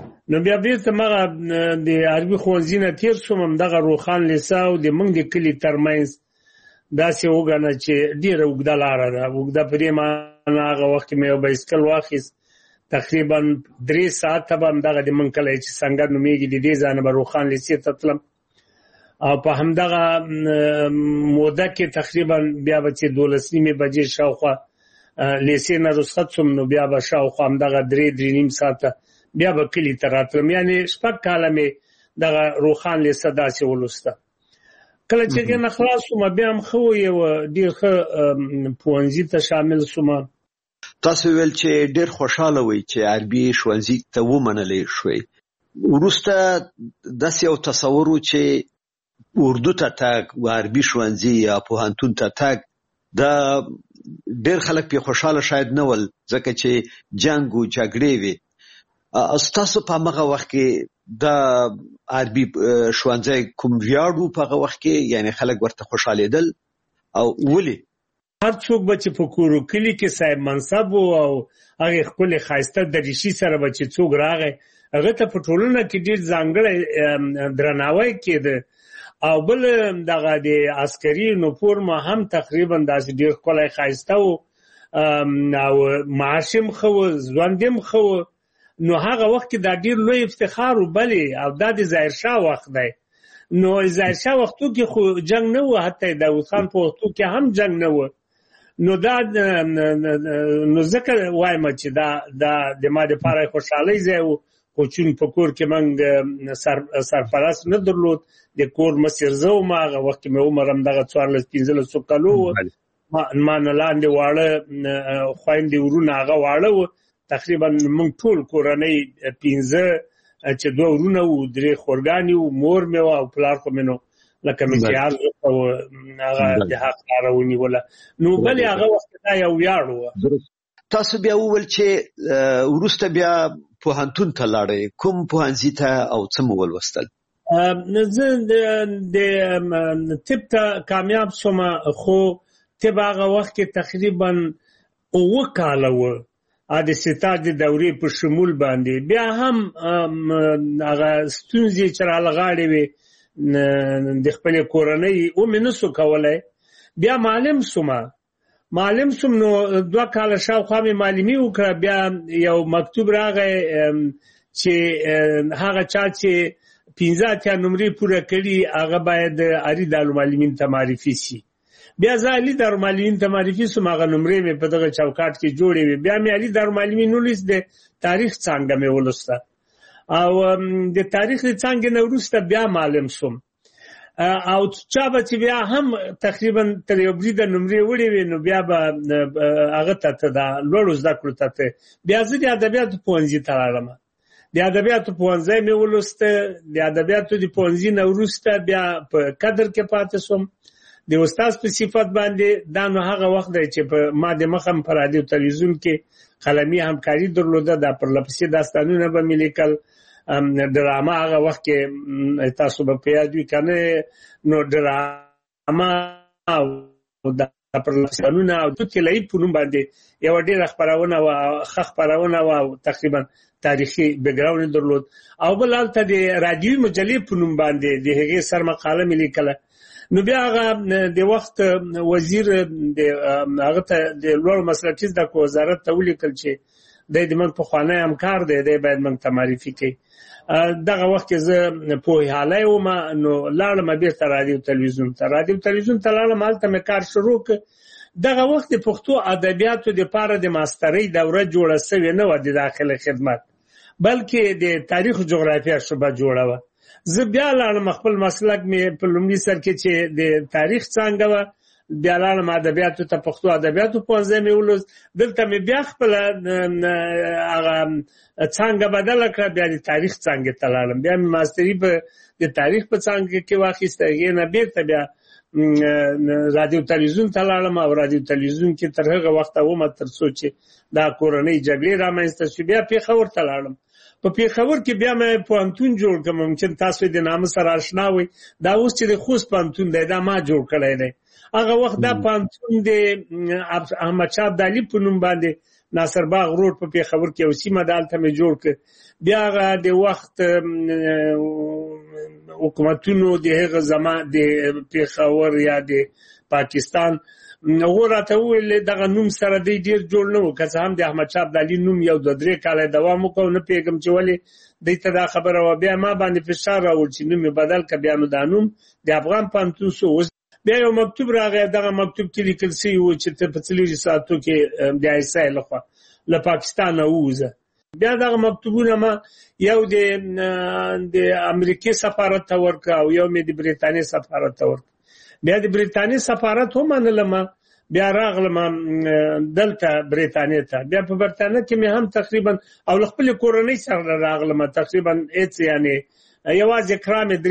نو بیا بیرته مغه د عربي ښوونځي نه تیر شوم، همدغه روخان لیسه او د موږ د کلي ترمنځ داسې وګڼه چې ډېره اوږده لاره ده. اوږده په دې معنا هغه وخت کې مې یو بایسکل واخیست، تقریبا 3 ساعته به همدغه د موږ کلی چې سنګر نومېږي د دې ځای نه به روخان لیسې ته تلم، او په همدغه موده کې تقریبا بیا به چې 12 بجې شاوخوا لیسې نه رخصت شوم، نو بیا به شاوخوا همدغه 3-3.5 ساعته بیا به کلي ته راتلم. یعنې 6 کاله مې دغه روخان لیسه داسې ولوسته. کله چې نه خلاص شوم بیا هم ښه یو ډېر ښه پوهنځي ته شامل شوم. تاسو ویل چې ډېر خوشاله وئ چې عربي ښوونځي ته ومنلی شوئ. وروسته داسې یو تصور و چې اردو ته تګ و عربي ښوونځي یا پوهنتون ته تګ دا ډېر خلک پې خوشاله شاید نه ول، ځکه چې جنګ و جګړې وې. ستاسو په هغه وخت کې د عربي ښوونځی کوم ویاړ و په هغه وخت کې، یعنې خلک ورته خوشحالېدل او ولې؟ هر څوک به چې په کور و کلي کې صاحب منصب و او هغې ښکلې ښایسته دریشي سره به چې څوک راغی هغه ته په ټولنه کې ډېر ځانګړی درناوی کېده. او بل دغه د عسکري یونیفورم هم تقریبا داسې ډېر ښکلی ښایسته و او معاش هم ښه و، ژوند هم ښه و. نو هغه وخت کې دا ډېر لوی افتخار و. بلې او دا د ظاهرشاه وخت دی، نو ظاهرشاه وختو کې خو جنګ نه و، حتی داود خان په وختو کې هم جنګ نه و. نو دا نو ځکه وایم چې دا د ما دپاره خوشحالۍ ځای و. خو چون په کور کې موږ سرپرست نه درلود، د کور مشر زه وم. هغه وخت کې مې عمر همدغه 14-15 کالو و. ما نه لاندې واړه خویندې ورونه هغه واړه و. تقریبا موږ ټول کورنۍ 15 چې 2 ورونه وو، 3 خورګانې وو، مور مې وه او پلار خو مې نو لکه مې چې عرض وکړه هغه د حق لاره ونیوله. نو بلې هغه وخت دا یو ویاړ و. تاسو بیا وویل چې وروسته بیا پوهنتون ته لاړئ. کوم پوهنځي ته او څه مو ولوستل؟ زه د طب ته کامیاب شوم، خو طب هغه وخت کې تقریبا 9 کاله و د ستاج د دورې په شمول باندې. بیا هم هغه ستونزې چې رالغاړې وې د خپلې کورنۍ ومې نسو کولی. بیا معلم شوم، نو 2 کاله شاوخوا مې معلمي وکړه. بیا یو مکتوب راغی چې هغه چا چې 15 نمرې پوره کړي هغه باید عالي دارالمعلمین ته معرفي شي. بیا زه عالي دارالمعلمین ته معرفي شوم، هغه نمرې مې په دغه چوکاټ کې جوړې وې. بیا مې عالي دارالمعلمین ولوست، د تاریخ څانګه مې ولوسته، او د تاریخ د څانګې نه وروسته بیا معلم شوم. او چا به چې بیا هم تقریبا تر یو بریده نمرې وړې وې، نو بیا به هغه ته د لوړو زده کړو ته بیا زه د ادبیاتو پوهنځي ته لاړم. د ادبیاتو پوهنځی مې ولوسته. د ادبیاتو د پوهنځي نه وروسته بیا په قدر کې پاتې شوم د استاد په صفت باندې. دا نو هغه وخت دی چې ما د مخه په رادیو تلویزیون کې قلمي همکاري درلوده. دا پرلپسې داستانونه به مې لیکل، ډرامه هغه وخت کې تاسو به په یاد وي که نه، نو ډرامه او دا پرلپسانونه او د طلایي په نوم باندې یوه ډېره خپرونه وه، ښه خپرونه وه او تقریبا تاریخي بیکګراونډ یې درلود. او بل هلته د رادیوي مجلې په نوم باندې د هغې سرمقاله مې لیکله. نو بیا هغه د وخت وزیر هغه ته د لوړو مسلکي زده کړو وزارت ته ولیکل چې دی د موږ پخوانی همکار دی باید موږ ته معرفي کوي. دغه وخت کې زه پوهیالی وم، نو لاړم بېرته رادیو تلویزیون ته. رادیو تلویزیون ته لاړم، هلته مې کار شروع کړ. دغه وخت د پښتو ادبیاتو دپاره د ماسترۍ دوره جوړه سوې نه وه د داخله خدمت، بلکې د تاریخ جغرافیه شعبه جوړه وه. زه بیا لاړم، خپل مسلک مې په لومړي سر کې چې د تاریخ څانګه وه، بیا لاړم ادبیاتو ته، پښتو ادبیاتو پوهنځی مې ولوست. دلته مې بیا خپله هغه څانګه بدله کړه، بیا د تاریخ څانګې ته لاړم. بیا مې ماستري د تاریخ په څانګه کې واخیسته. هغې نه بېرته بیا رادیو تلویزیون ته لاړم، او رادیو تلویزیون کې تر هغه وخته ومه تر څو چې دا کورنۍ جګړې رامنځته شوې. بیا پېښور ته لاړم. په پېښور کې بیا مې پوهنتون جوړ کړم. ممکن تاسو د نامه سره آشنا وئ، دا اوس چې د خوست پوهنتون دی دا ما جوړ کړی دی. هغه وخت دا پوهنتون د احمدشاه ابدالي په نوم باندې ناصر باغ روډ په پیښور کې یو سیمه دالته مې جوړ کړ. بیا هغه د وخت حکومتونو د هغه زمان د پیښور یا د پاکستان هغه راته وویل دغه نوم سره دی ډېر جوړ نه و، که څه هم د احمدشاه ابدالي نوم 2-3 کاله دوام وکړ، نه پوهېږم چې ولې دوی ته دا خبره وه. بیا ما باندې فشار راوړ چې نوم یې بدل کړه، بیا نو دا نوم د افغان پوهنتون شو. بیا یو مکتوب راغی، دغه مکتوب کې لیکل شوي و چې ته په 4 ساعتو کې د ISI لخوا له پاکستانه ووځه. بیا دغه مکتوبونه ما یو د امریکې سفارت ته ورکړه او یو مې د برېټانیې سفارت ته ورکړه. بیا د برېټانیې سفارت ومنلم، بیا راغلم دلته برېټانیې ته. بیا په برېټانیې کې مې هم تقریبا او له خپلې کورنۍ سره راغلم، تقریبا هېڅ یعنې یوازې کرا مې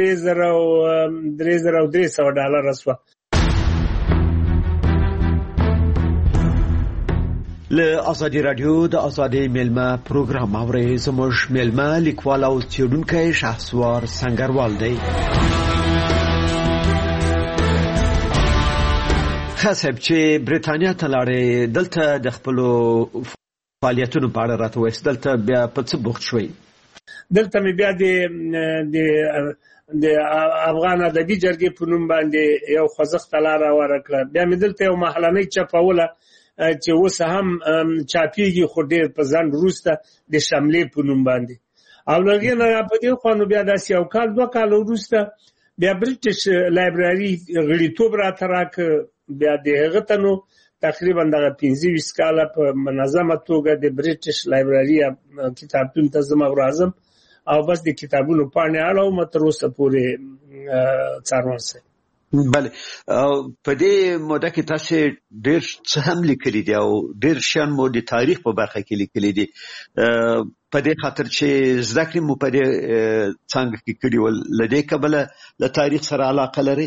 $3,300 شوه. له ازادي رادیو د ازادي میلمه پروګرام اورئ. زموږ میلمه لیکوال او څېړونکی شهسوار سنگروال دی. خاصب چې برېټانیا ته لاړې، دلته د خپلو فعالیتونو په اړه راته وایاست. دلته بیا په څه بوخت شوئ؟ دلته مې بیا د افغان ادبي جرګې په نوم باندې یو خوځښت لاره ورکړه. بیا مې دلته یو محلنۍ چاپوله چې اوس هم چاپېږي، خو ډېر په ځنډ وروسته د شملې په نوم باندې. او له هغې نه په دې خوا نو بیا داسې 1-2 کاله وروسته بیا برټش لایبراري غړیتوب راته راکړ. بیا د هغه ته نو تقریبا دغه 25 کاله په منظمه توګه د برټش لایبراري کتابتون ته زما ورازم او بس د کتابونو پاڼې اړوم تر اوسه پورې څارنوال صاحب. بله، په دې موده کې تاسو ډېر څه هم لیکلي دي او ډېر شیان مو د تاریخ په برخه کې لیکلي دي، په دې خاطر چې زده کړې مو په دې څانګه کې کړي ول. له دې کبله له تاریخ سره علاقه لرئ؟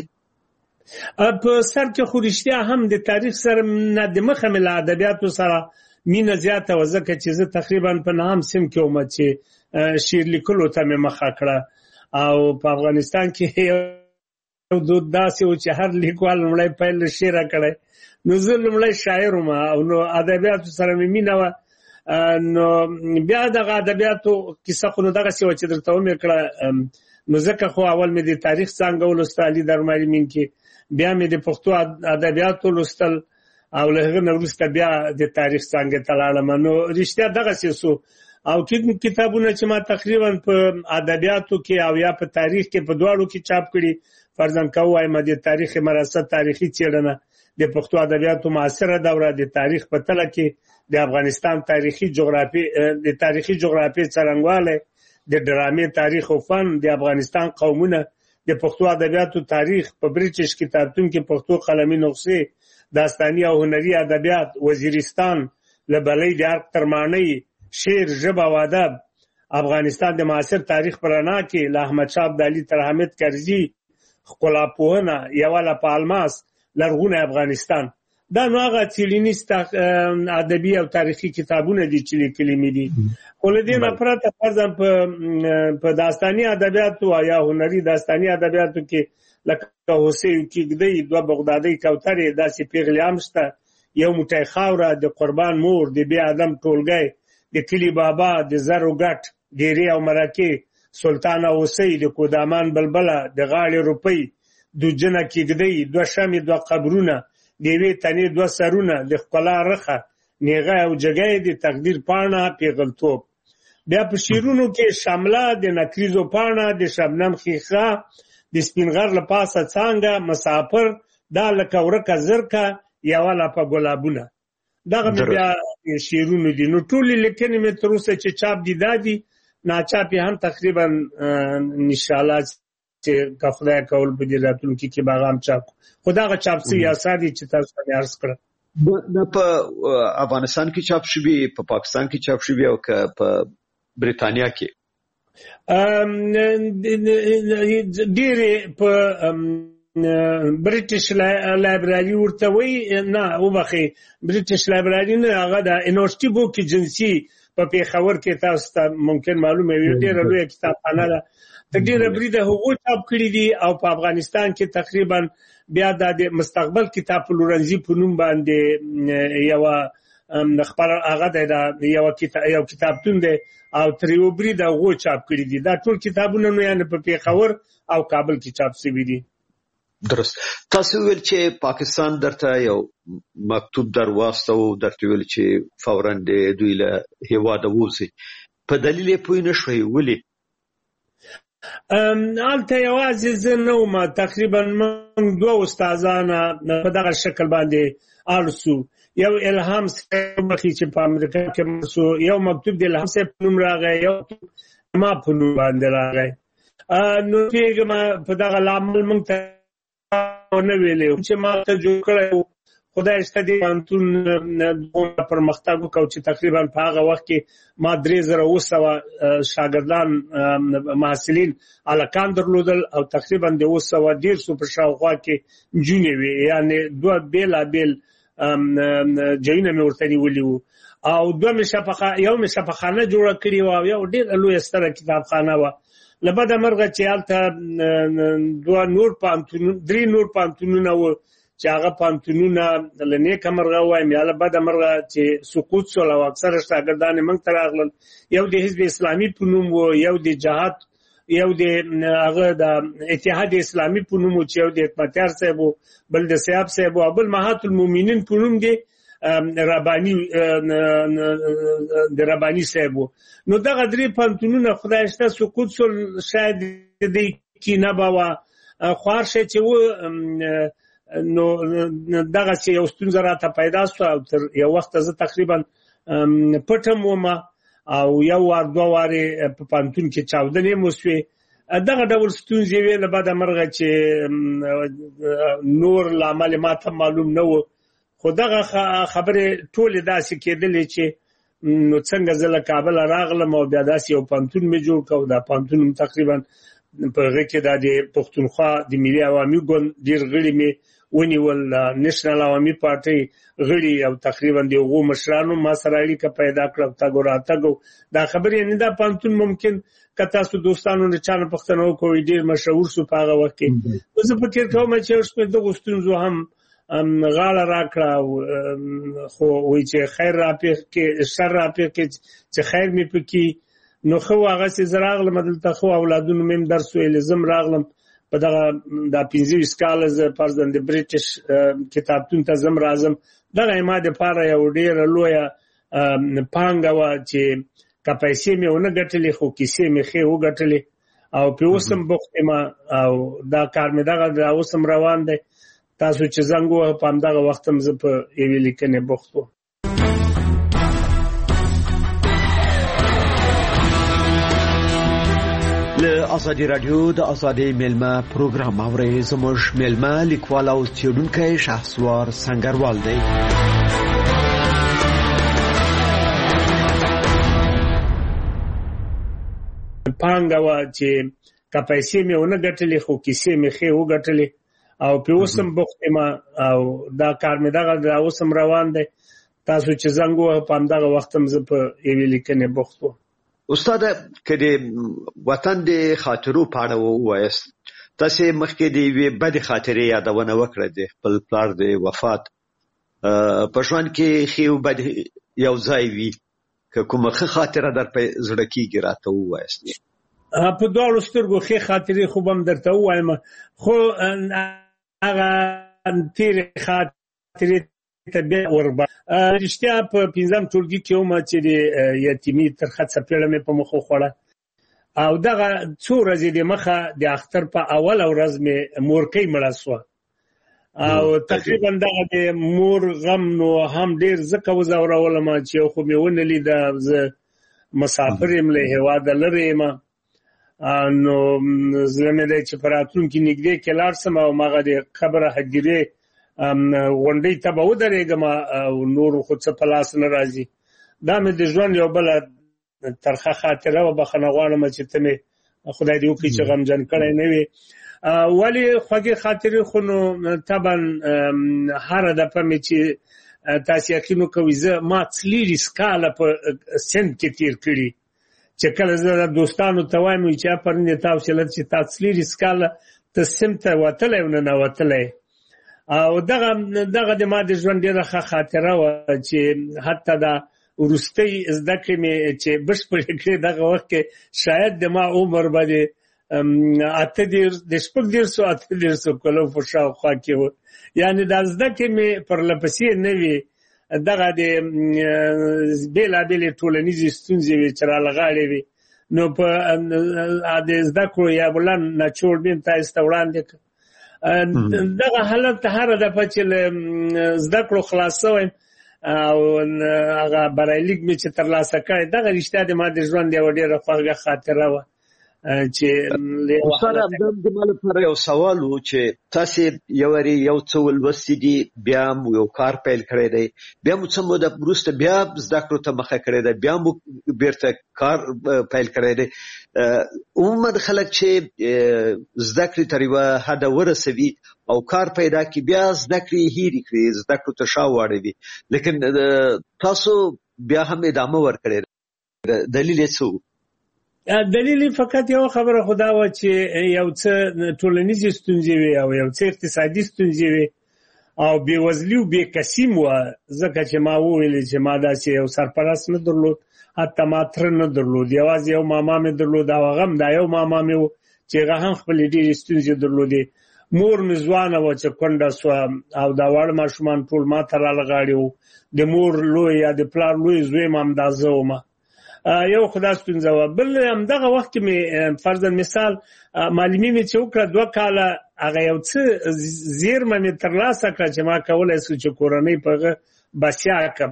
په سر کې خو رښتیا هم د تاریخ سره نه د مخه مې له ادبیاتو سره مینه زیاته وه، ځکه چې زه تقریبا په 9 سیم کې وم چې شعر لیکلو ته مې مخه کړه. او په افغانستان کې یو دود داسې و چې هر لیکوال لومړی پیل له شعره کړی، نو زه لومړی شاعر وم او نو ادبیاتو سره مې مینه وه. نو بیا دغه ادبیاتو کیسه خو نو دغسې وه چې درته ومې کړه. نو ځکه خو اول مې د تاریخ څانګه ولوسته علي دارمعلمین کې، بیا مې د پښتو ادبیاتو لوستل او له هغه نه وروسته بیا د تاریخ څانګې ته لاړم. نو رښتیا دغسې سو. او کتابونه چې ما تقریبا په ادبیاتو کې او یا په تاریخ کې په دواړو کې چاپ کړي، فرضاً که ووایم د تاریخ مراست تاریخي څېړنه، د پښتو ادبیاتو معاصره دوره، د تاریخ په تله کې د افغانستان تاریخي جغرافیې څرنګوالی، د ډرامې تاریخ او فن، د افغانستان قومونه، د پښتو ادبیاتو تاریخ، په برټش کتابتون کې پښتو قلمي نسخې، داستاني او هنري ادبیات، وزیرستان، لبلۍ د ارګ ترماڼۍ، شعر، ژبه او ادب، افغانستان د معاصر تاریخ په رڼا کې له احمدشاه ابدالي تر حامد کرزي، ښکلاپوهنه، یوه لپه الماس، لرغونی افغانستان. دا نو هغه څېړنیز ادبي او تاریخي کتابونه دي چې لیکلي مې دي. خو له دې نه پرته فرضاً په داستاني ادبیاتو یا هنري داستاني ادبیاتو کې لکه هوسۍ کېږدۍ، 2 بغدادۍ کوترې، داسې پیغلې هم شته، یو موټی خاوره، د قربان مور، د بې ادم ټولګی، د کلي بابا، د زرو ګټ، ډېرې او مرکې، سلطان او هوسۍ، د کودامان بلبله، د غاړې روپۍ، دوجنه کېږدۍ، 2 شمې، 2 قبرونه، د یوې تنې 2 سرونه، د ښکلا رخه، نیغه او جګی، د تقدیر پاڼه، پیغلتوب. بیا په شعرونو کې شمله، د نکریزو پاڼه، د شبنم ښیښه، د سپین غر له پاسه څانګه، مسافر، دا لکه ورکه زرکه، یوه لپه ګلابونه. دغه مې بیا شعرونه دي. نو ټولې لیکنې مې تر اوسه چې چاپ دي دا دي، ناچاپ یې هم تقریبا انشاءالله چې که خدای کول په دې راتلونکي کې به هغه هم چاپ کړو. خو دغه چاپ شوي اثار دي چې تاسو ته مې عرض کړه. دا په افغانستان کې چاپ شوي، په پاکستان کې چاپ شوي او که په برېټانیا کې؟ ډېرې په برټش لایبراري ورته وایي، نه وبخښئ، برټش لایبراري نه، هغه د یونیورسټي بوک ایجنسي په پېښور کې تاسو ته ممکن معلومه وي، ډېره لویه کتابخانه ده، ډېره بریده هغو چاپ کړي دي. او په افغانستان کې تقریبا بیا د مستقبل کتاب پلورنځي په نوم باندې یوه خپل هغه د یو کتابتون دی او تر یو برید هغو چاپ کړي دي. دا ټول کتابونه نو یعنې په پیښور او کابل کې چاپ شوي دي. درست. تاسو ویل چې پاکستان درته یو مکتوب در واستو، درته ویل چې فوراً د دوی له هیواده ووځي، په دلیل یې پوه نه شوئ ولې؟ هلته یوازې زه نه وم، تقریبا موږ دوه استادان په دغه شکل باندې اړ سو. یو الهام صاحب مخې چې په امریکا کې مرسو، یو مکتوب د الهام صاحب په نوم راغی، یو ما په نوم باندې راغی. نو پیږم په دغه لامل موږ ته نه ویلې چې ما ته جوړ کړی خدای شته دې پوهنتون دومره پرمختګ وکړو چې تقریبا په هغه وخت کې ما 3700 شاګردان محصلین هلکان درلودل او تقریبا د 200 په شاوخوا کې نجونې وې، یعنې دوه بېلابېل ځایونه مې ورته نیولي وو او یو مې شفاخانه جوړه کړې وه او یو ډېره لویه ستره کتابخانه وه. له بده مرغه چې هلته 3 نور پوهنتونونه وو چې هغه پوهنتونونه له نیکه مرغه ووایم یا له بده مرغه چې سقوط شول او اکثره شاګردان یې موږ ته راغلل. یو د حزب اسلامي په نوم و، یو د جهاد، یو د هغه د اتحاد اسلامي په نوم و چې یو د حکمتیار صاحب و، بل د سیاب صاحب و، او بل مهات المؤمنین په نوم دی د رباني صاحب و. نو دغه 3 پوهنتونونه خدای شته سقوط شول. شاید د کینه به وه خوار شی چې و، نو دغسې یو ستونزه راته پیدا شوه او تر یو وخته زه تقریبا پټم وم او یو وار دوه وارې په پوهنتون کې چاودنې مو شوې. دغه ډول ستونزې وې له بده مرغه چې نور لامل ما ته معلوم نه و، خو دغه خبرې ټولې داسې کېدلې چې نو څنګه زه له کابله راغلم او بیا داسې یو پوهنتون مې جوړ کړ. دا پوهنتون تقریبا په هغه کې دا د پښتونخوا د ملي عوامي ګوند ډېر غړي مې ونیول، نېشنل عوامي پارټۍ غړي او تقریبا د هغو مشرانو ما سره اړیکه پیدا کړه. تګ او راتګ دا خبرې، یعنې دا پوهنتون ممکن که تاسو دوستانو نه چا نه پوښتنه وکړئ ډېر مشهور شو په هغه وخت کې. زه فکر کوم چې یو شمېر دغو ستونزو هم غاړه راکړه، خو وایي چې خیر راپېښ کې شر راپېښ کې چې خیر مې پکې. نو ښه و هغسې زه راغلم دلته، ښه اولادونو مې هم درس ویلې، زه هم راغلم په دغه دا 25 کاله زه فرضاً د بریټش کتابتون ته زه هم راځم. دغه ما دپاره یو ډېره لویه پانګه وه چې که پیسې مې ونه ګټلې خو کیسې مې ښې وګټلې او پرې اوس هم بوخت یم او دا کار مې دغه اوس هم روان دی. تاسو چې زنګ ووهه په همدغه وخت هم زه په یوې لیکنې بوخت وم. له ازادي راډیو د ازادۍ میلمه پروګرام اورئ. زموږ میلمه لیکوال او څېړونکی شهسوار سنګروال دی. پانګه وه چې که پیسې مې ونه ګټلې خو کیسې مې ښې وګټلې او پرې اوس هم بوخت یم او دا کار مې دغه اوس هم روان دی. تاسو چې زنګ ووهه په همدغه وخت هم زه په یوې لیکنې بوخت وم. استاده، که د وطن د خاطرو په اړه ووایاست، تاسې مخکې د یوې بدې خاطرې یادونه وکړه د خپل پلار د وفات. په ژوند کې ښې او بدې یو ځای وي، که کومه ښه خاطره در په زړه کېږي راته ووایاست. په دواړو سترګو ښې خاطرې خو به هم درته ووایم، خو هغه تېرې خاطرې ته بیا وربه رښتیا په 5م ټولګي کې وم چې د یتیمي ترخه څپېړه مې په مخ وخوړه او دغه څو ورځې د مخه د اختر په اوله ورځ مې مورکۍ مړه سوه او تقریبا دغه د مور غم نو هم ډېر ځکه وځورولم چې یو خو مې ونه لیده، زه مسافر یم، له هېواده لرې یم، نو زړه مې دی چې په راتلونکي نږدې کې لاړ شم او هماغه د قبره هدیرې غونډۍ ته به ودرېږم او نورو خو څه په لاس نه راځي. دا مې د ژوند یو بله ترخه خاطره وه. بخښنه غواړم چې ته مې خدای دې وکړي چې غمجن کړی نه وي. ولې خوږې خاطرې خو نو طبعا هره دفعه مې چې تاسې یقین وکوئ ما 40 کاله په سند کې تېر کړي چې کله زه دوستانو ته وایم چې افرین دې تا حوصله چې تا 40 کاله ته سند ته وتلی او ننوتلی او دغه د ما د ژوند ډیره ښه خاطره وه چې حتی دا وروستۍ زده کړې مې چې بشپړې کړې دغه وخت کې شاید د ما عمر به د 38 کلو په شاوخوا کې و. یعنې دا زده کړې مې پرلپسې نه وي، دغه د بېلابېلې ټولنیزې ستونزې وې چې رالغاړې وې، نو په د زده کړو یا بلند نچوړ مې تاسو ته وړاندې کړ. دغه حالت ته هره دفعه چې زده کړو خلاص شوم او هغه بریالیک مې چې ترلاسه کړی، دغه رښتیا د ما د ژوند یوه ډېره خوږه خاطره وه. چې استاد همدم د ما لپاره یو سوال و چې تاسې یو څه ولوستي دي، بیا مو یو کار پیل کړی دی، بیا مو څه موده وروسته بیا زده کړو ته مخه کړی دی، بیا مو بیرته کار پیل کړی دی. عموما خلک چې زده کړې تر یوه حده ورسوي او کار پیدا کړي، بیا زده کړې هېرې کړي، زده کړو ته شا واړوي، لیکن تاسو بیا هم ادامه ورکړې. دلیل یې څه و؟ دلیل فقط یو خبره خدا و چې یو څه ټولنیزې ستونزې وي او یو څه اقتصادي ستونزې وي او بېوزلي او بېکسي م وه، ځکه چې ما وویلې چې ما داسې یو سرپرست نه درلود، حتی ما تره نه درلود، یوازې یو ماما مې درلود او هغه هم دا یو ماما مې و چې هغه هم خپلې ډېرې ستونزې درلودې. مور مې ځوانه وه چې کونډه سوه او دا واړه ماشومان ټول ما ته رالغاړي وو. د مور لوی یا د پلار لوی زوی م همدا زه ومه. یو خدا ستونزه وه. بل همدغه وخت کې مې فرضاً مثال معلمي مې چې وکړه 2 کاله، هغه یو څه زیرمه مې ترلاسه کړه چې ما کولی شو چې کورنۍ په هغه بسیا کړم.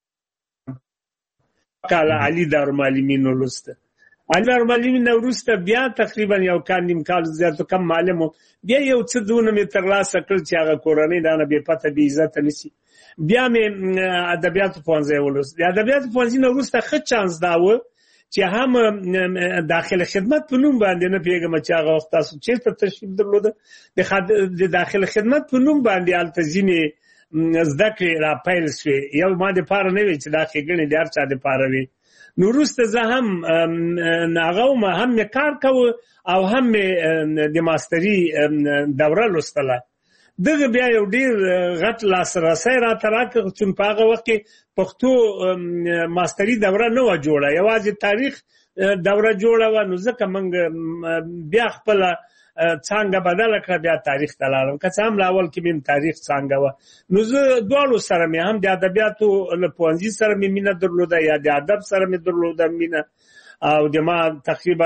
کاله علي دارالمعلمین ولوسته. علي دارالمعلمین نه وروسته بیا تقریبا یو کال نیم کال زیاتو کم معلم و، بیا یو څه دونه مې ترلاسه کړل چې هغه کورنۍ دانه بې پته بې عزته نه شي. بیا مې ادبیاتو پوهنځی ولوست. د ادبیاتو پوهنځي نه وروسته ښه چانس دا و چې هم داخله خدمت په نوم باندې، نه پوهېږم چې هغه وخت تاسو چېرته تشریف درلوده، د داخله خدمت په نوم باندې هلته ځینې زده کړې را پیل شوې. یو ما دپاره نه وي چې دا ښېګڼې د هر چا دپاره وي. نو وروسته زه هم هغه وم، هم مې کار کوه او هم مې د ماستري دوره لوستله. دغه بیا یو ډېر غټ لاسرسی راته راکړ چې په هغه وخت کې پښتو ماستري دوره نه وه جوړه، یوازې تاریخ دوره جوړه وه. نو ځکه موږ بیا خپله څانګه بدله کړه، بیا تاریخ ته لاړم، که څه هم له اول کې مې تاریخ څانګه وه. نو زه دواړو سره مې هم د ادبیاتو له پوهنځي سره مې مینه درلوده یا د ادب سره مې درلوده مینه، او د ما تقریبا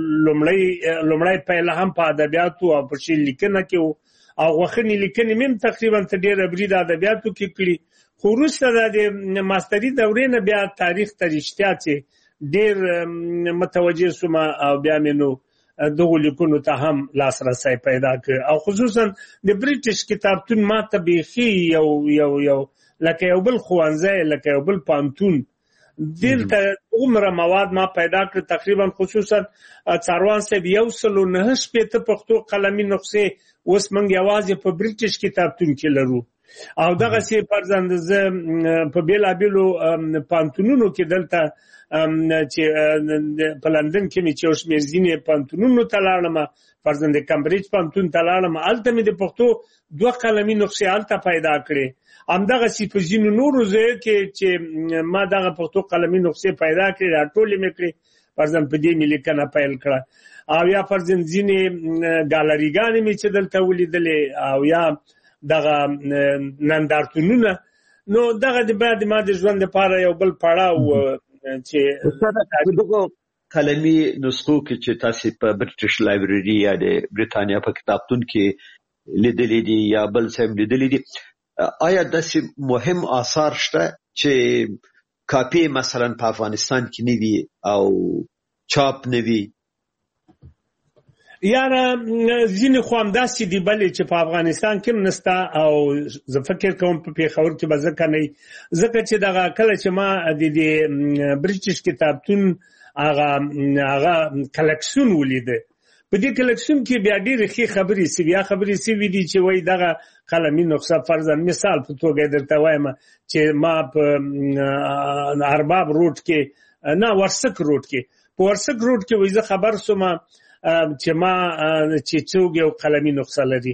لومړی پیله هم په ادبیاتو او په شعر لیکنه کې و، او غوښنې لیکنې مې هم تقریبا ته ډېره برید ادبیاتو کې کړي. خو وروسته د ماستري دورې نه بیا تاریخ ته رښتیا چې ډېر متوجه شوم او بیا مې نو دغو لیکنو ته هم لاسرسی پیدا کړ. او خصوصا د بریټیش کتابتون ما ته بیخي یو لکه یو بل ښوونځی، لکه یو بل پوهنتون، دلته عمره مواد ما پیدا کړ. تقریبا خصوصا څاروان صاحب 109 پښتو قلمي نسخې اوس موږ یوازې په بریټیش کتابتون کې لرو. او دغسې فرضاً زه په بېلابېلو پوهنتونونو کې دلته چې په لندن کې مې چې یو شمېر ځینې پوهنتونونو ته لاړم، فرضاً د کمبریج پوهنتون ته لاړم، هلته مې د پښتو 2 قلمي نسخې هلته پیدا کړې. همدغسې په ځینو نورو ځایو کې چې ما دغه پښتو قلمي نسخې پیدا کړې، راټولې مې کړې، فرضاً په دې مې لیکنه پیل کړه. او یا فرضاً ځینې ګالریګانې مې چې دلته ولیدلې، او یا دغه نندارتونونه. نو دغه د بیا د ما د ژوند لپاره یو بل پړاو چې دغه قلمي نسخو کې چې تاسو په برټش لایبرري یا د برېټانیا په کتابتون کې لیدلې دي یا بل څه لیدلې دي، آیا داسې مهم آثار شته چې کاپي مثلا په افغانستان کې نه وي او چاپ نه وي؟ یاره ځینې خو همداسې دي بلې چې په افغانستان کې هم نسته، او زه فکر کوم په پېښور کې به ځکه نه وي، ځکه چې دغه کله چې ما د برټش کتابتون هغه کلکسیون ولیده، په دې کلکسیون کې بیا ډېرې ښې خبرې سوي دي چې وایي دغه قلمي نسخه فرضاً مثال په توګه درته وایم چې ما په ارباب روډ کې نه ورسک روډ کې په ورسک روډ کې وایي زه خبر شوم چې ما چې څوک یو قلمي نسخه لري.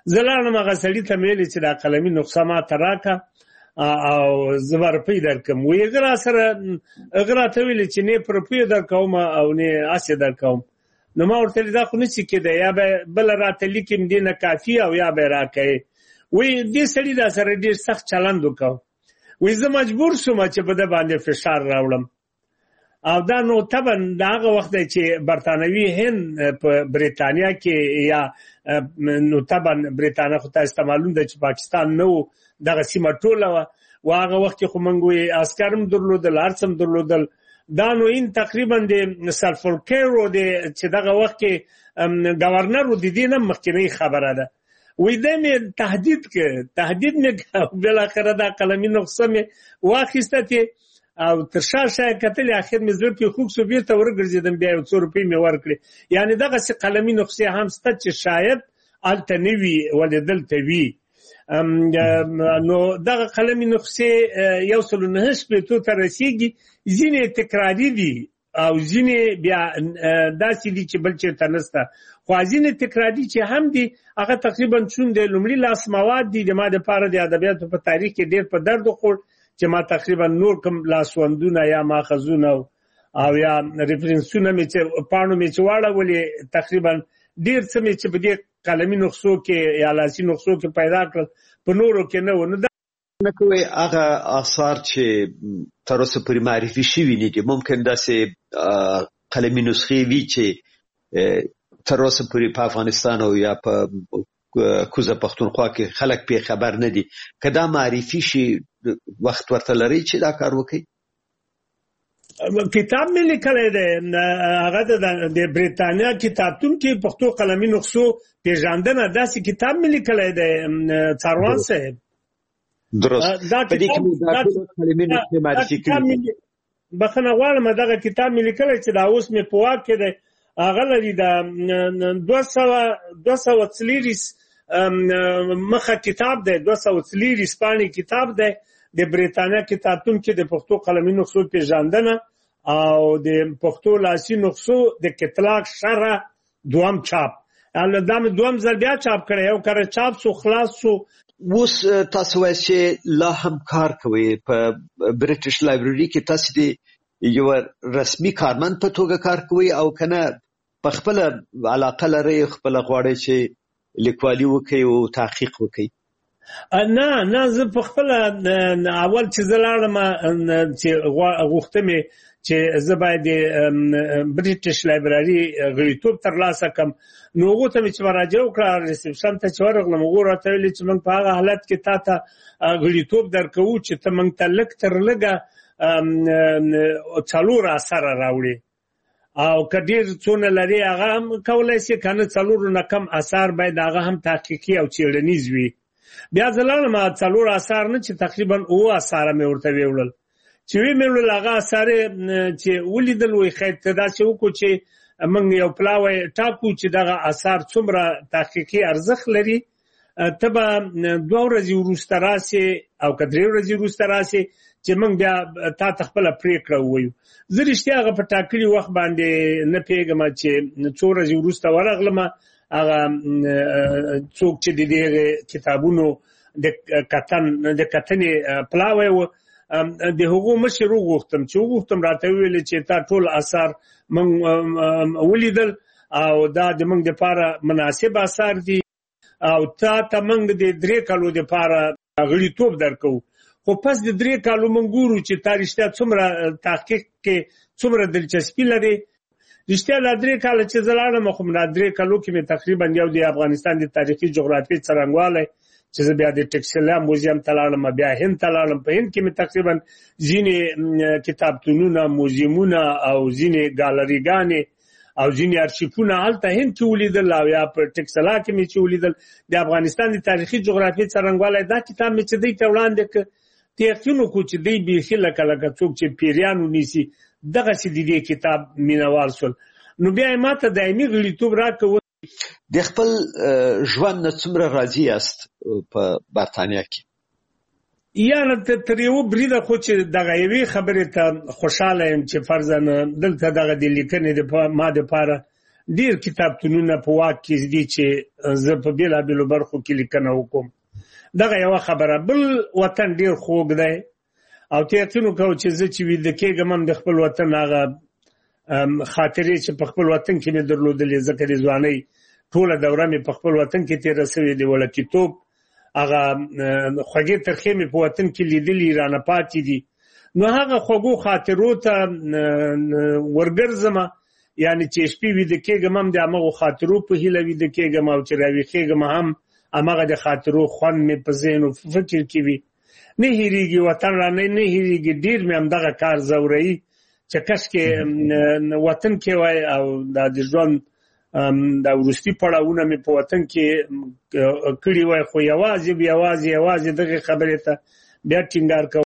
زه لاړم هغه سړي ته مې ویلې چې دا قلمي نسخه ماته راکړه او زه به روپۍ درکړم. وایي هغه راته ویلې چې نه په روپیو درکوم او نه هسې درکوم. نو ما ورته ویلې دا خو نشي کېدی، یا به بله راته لیکم دې نه کافي او یا به یې راکوې. وایي دې سړي دا سره ډېر سخت چلند وکړ. وایي زه مجبور شوم چې په ده باندې فشار راوړم. او دا نو طبعا دا هغه وخت دی چې برطانوي هند په بریتانیا کې یا نو طبعا بریتانیا خو تاسو ته معلوم ده چې پاکستان نه و، دغه سیمه ټوله وه. و هغه وخت کې خو موږ وایي عسکر هم درلودل، هر څه هم درلودل. دا نو این تقریبا د سلفورکیرو چې دغه وخت کې ګورنر و، د دې نه مخکینۍ خبره ده. وایي دی مې تهدید مې بالاخره دا قلمي نسخه مې واخیسته او تر شا کتلې، اخر مې زړه پې خوږ شو، بېرته ورګرځېدم، بیا یو څو روپۍ مې ورکړې. یعنې دغسې قلمي نسخې هم شته چې شاید هلته نه وي ولې دلته وي. نو دغه قلمي نسخې 109 ته رسېږي. ځینې تکراري دي او ځینې بیا داسې دي چې بل چېرته نشته. خو ځینې تکراري چې هم دي هغه تقریبا چون د لومړي لاس مواد دي د ما دپاره د ادبیاتو په تاریخ کې ډېر په درد وخوړ چې ما تقریبا نور کوم لاسوندونه یا ماخذونه او یا ریفرنسونه مې چې پاڼو مې چې واړولې تقریبا ډېر څه مې چې په دې قلمي نسخو کې یا لاسي نسخو کې پیدا کړل، په نورو کې نه و. نو نه کوئ هغه آثار چې تر اوسه پورې معرفي شوي نه دي، ممکن داسې قلمي نسخې وي چې تر اوسه پورې په افغانستان او یا په کوزه پښتونخوا کې خلک پې خبر نه دي، که دا معرفي شي وخت ورته لري چې دا کار وکړي؟ کتاب مې لیکلی دی، هغه د بریتانیا کتابتون کې پښتو قلمي نسخو پیژندنه، داسې کتاب مې لیکلی دی څاروان صاحب. درست. په دې کې دا قلمي نسخې معرفي کړي. بخښنه غواړم، دغه کتاب مې لیکلی چې دا اوس مې په واک کې دی. هغه لري د 240 مخه کتاب دی، 240 پاڼې کتاب دی د بریتانیا کتابتون کې د پښتو قلمي نسخو پیژندنه او د پښتو لاسي نسخو د کتلاق شرح دوم چاپ. دا مې دوم ځل بیا چاپ کړی، یو کره چاپ سو خلاص سو. اوس تاسو وایئ چې لا هم کار کوئ په برټش لایبرري کې، تاسو د یو رسمي کارمند په توګه کار کوئ او کنه په خپله علاقه لرئ، خپله غواړئ چې لیکوالي وکړئ او تحقیق وکړئ؟ نه زه په خپله اول چې زه لاړم چې غوښته مې چې زه باید د برټش لایبرري غړیتوب ترلاسه کړم، نو هغو ته مې چې مراجعه وکړه، ریسپشن ته چې ورغلم، هغو راته ویلې چې موږ په هغه حالت کې تا ته غړیتوب درکوو چې ته موږ ته لږ تر لږه 4 اثره راوړي او که ډېر څونه لري هغه هم کولی شي، که نه 4 نه کم اثار باید هغه هم تحقیقي او څېړنیز وي. بیا زه لاړم 4 اثار نه چې تقریبا 7 اثاره مې ورته ویوړل. چې ویې مې وړل هغه اثار چې ولیدل، وایي خیر ته داسې وکړو چې موږ یو پلاوی ټاکو چې دغه اثار څومره تحقیقي ارزښت لري، ته به 2 ورځې وروسته راسې او که 3 ورځې وروسته راسې چې موږ بیا تا ته خپله پرېکړه ووایو. زه رښتیا هغه په ټاکلي وخت باندې نه پوهېږم چې 2 ورځې وروسته ورغلم، هغه څوک چې د دې کتابونو د کتنې پلاوی و، د هغو مشر وغوښتم چې وغوښتم راته وویلې چې تا ټول اثار موږ ولیدل او دا د موږ دپاره مناسب اثار دي او تا ته موږ د 3 کالو دپاره غړیتوب درکوو. خو پس د 3 کالو موږ ګورو چې تا رښتیا څومره تحقیق کې څومره دلچسپي لري. رښتیا دا 3 کاله چې زه لاړم، خو دا 3 کالو کې مې تقریبا یو د افغانستان د تاریخي جغرافیې څرنګوالی چې زه بیا د ټکسلا موزیم ته لاړم، بیا هند ته لاړم. په هند کې مې تقریبا ځینې کتابتونونه، موزیمونه او ځینې ګالریګانې او ځینې ارشیفونه هلته هند کې ولیدل او یا په ټکسلا کې مې چې ولیدل. د افغانستان د تاریخي جغرافیې څرنګوالی دا کتاب مې چې دوی ته وړاندې کړ، ته یقین وکړو چې دوی بیخي لکه څوک چې پیریان ونیسي دغسې د دې کتاب مینوال شول. نو بیا یې ما ته دایمي غړیتوب راکړ. د خپل ژوند نه څومره راضي یاست په برطانیا کې؟ یعنې تر یوه بریده خو چې دغه یوې خبرې ته خوشحاله یم چې فرضاً دلته دغه د لیکنې ما دپاره ډیر کتابتونونه په واک کې دي چې زه په بېلابېلو برخو کې لیکنه وکړم. دغه یوه خبره. بل وطن ډیر خوږ دی او ته یقین وکړه چې زه چې ویده کېږم هم د خپل وطن هغه خاطرې چې په خپل وطن کې مې درلودلې، ځکه د ځوانۍ ټوله دوره مې په خپل وطن کې تېره سوې د ولکیتوب هغه خوږې ترخې مې په وطن کې لیدلي رانه پاتې دي. نو هغه خوږو خاطرو ته ورګرځم، یعنې چې شپې ویده کېږم هم د همغو خاطرو په هیله ویده کېږم او چې راویښېږم هم همغه د خاطرو خوند مې په ذهن او فکر کې وي. نه هېرېږي وطن رانه نه هېرېږي. ډېر مې همدغه کار ځوروي چې کشکې وطن کې وای او دا د ژوند دا وروستي پړاوونه مې په وطن کې کړي وای، خو یوازې دغې خبرې ته بیا ټینګار کوم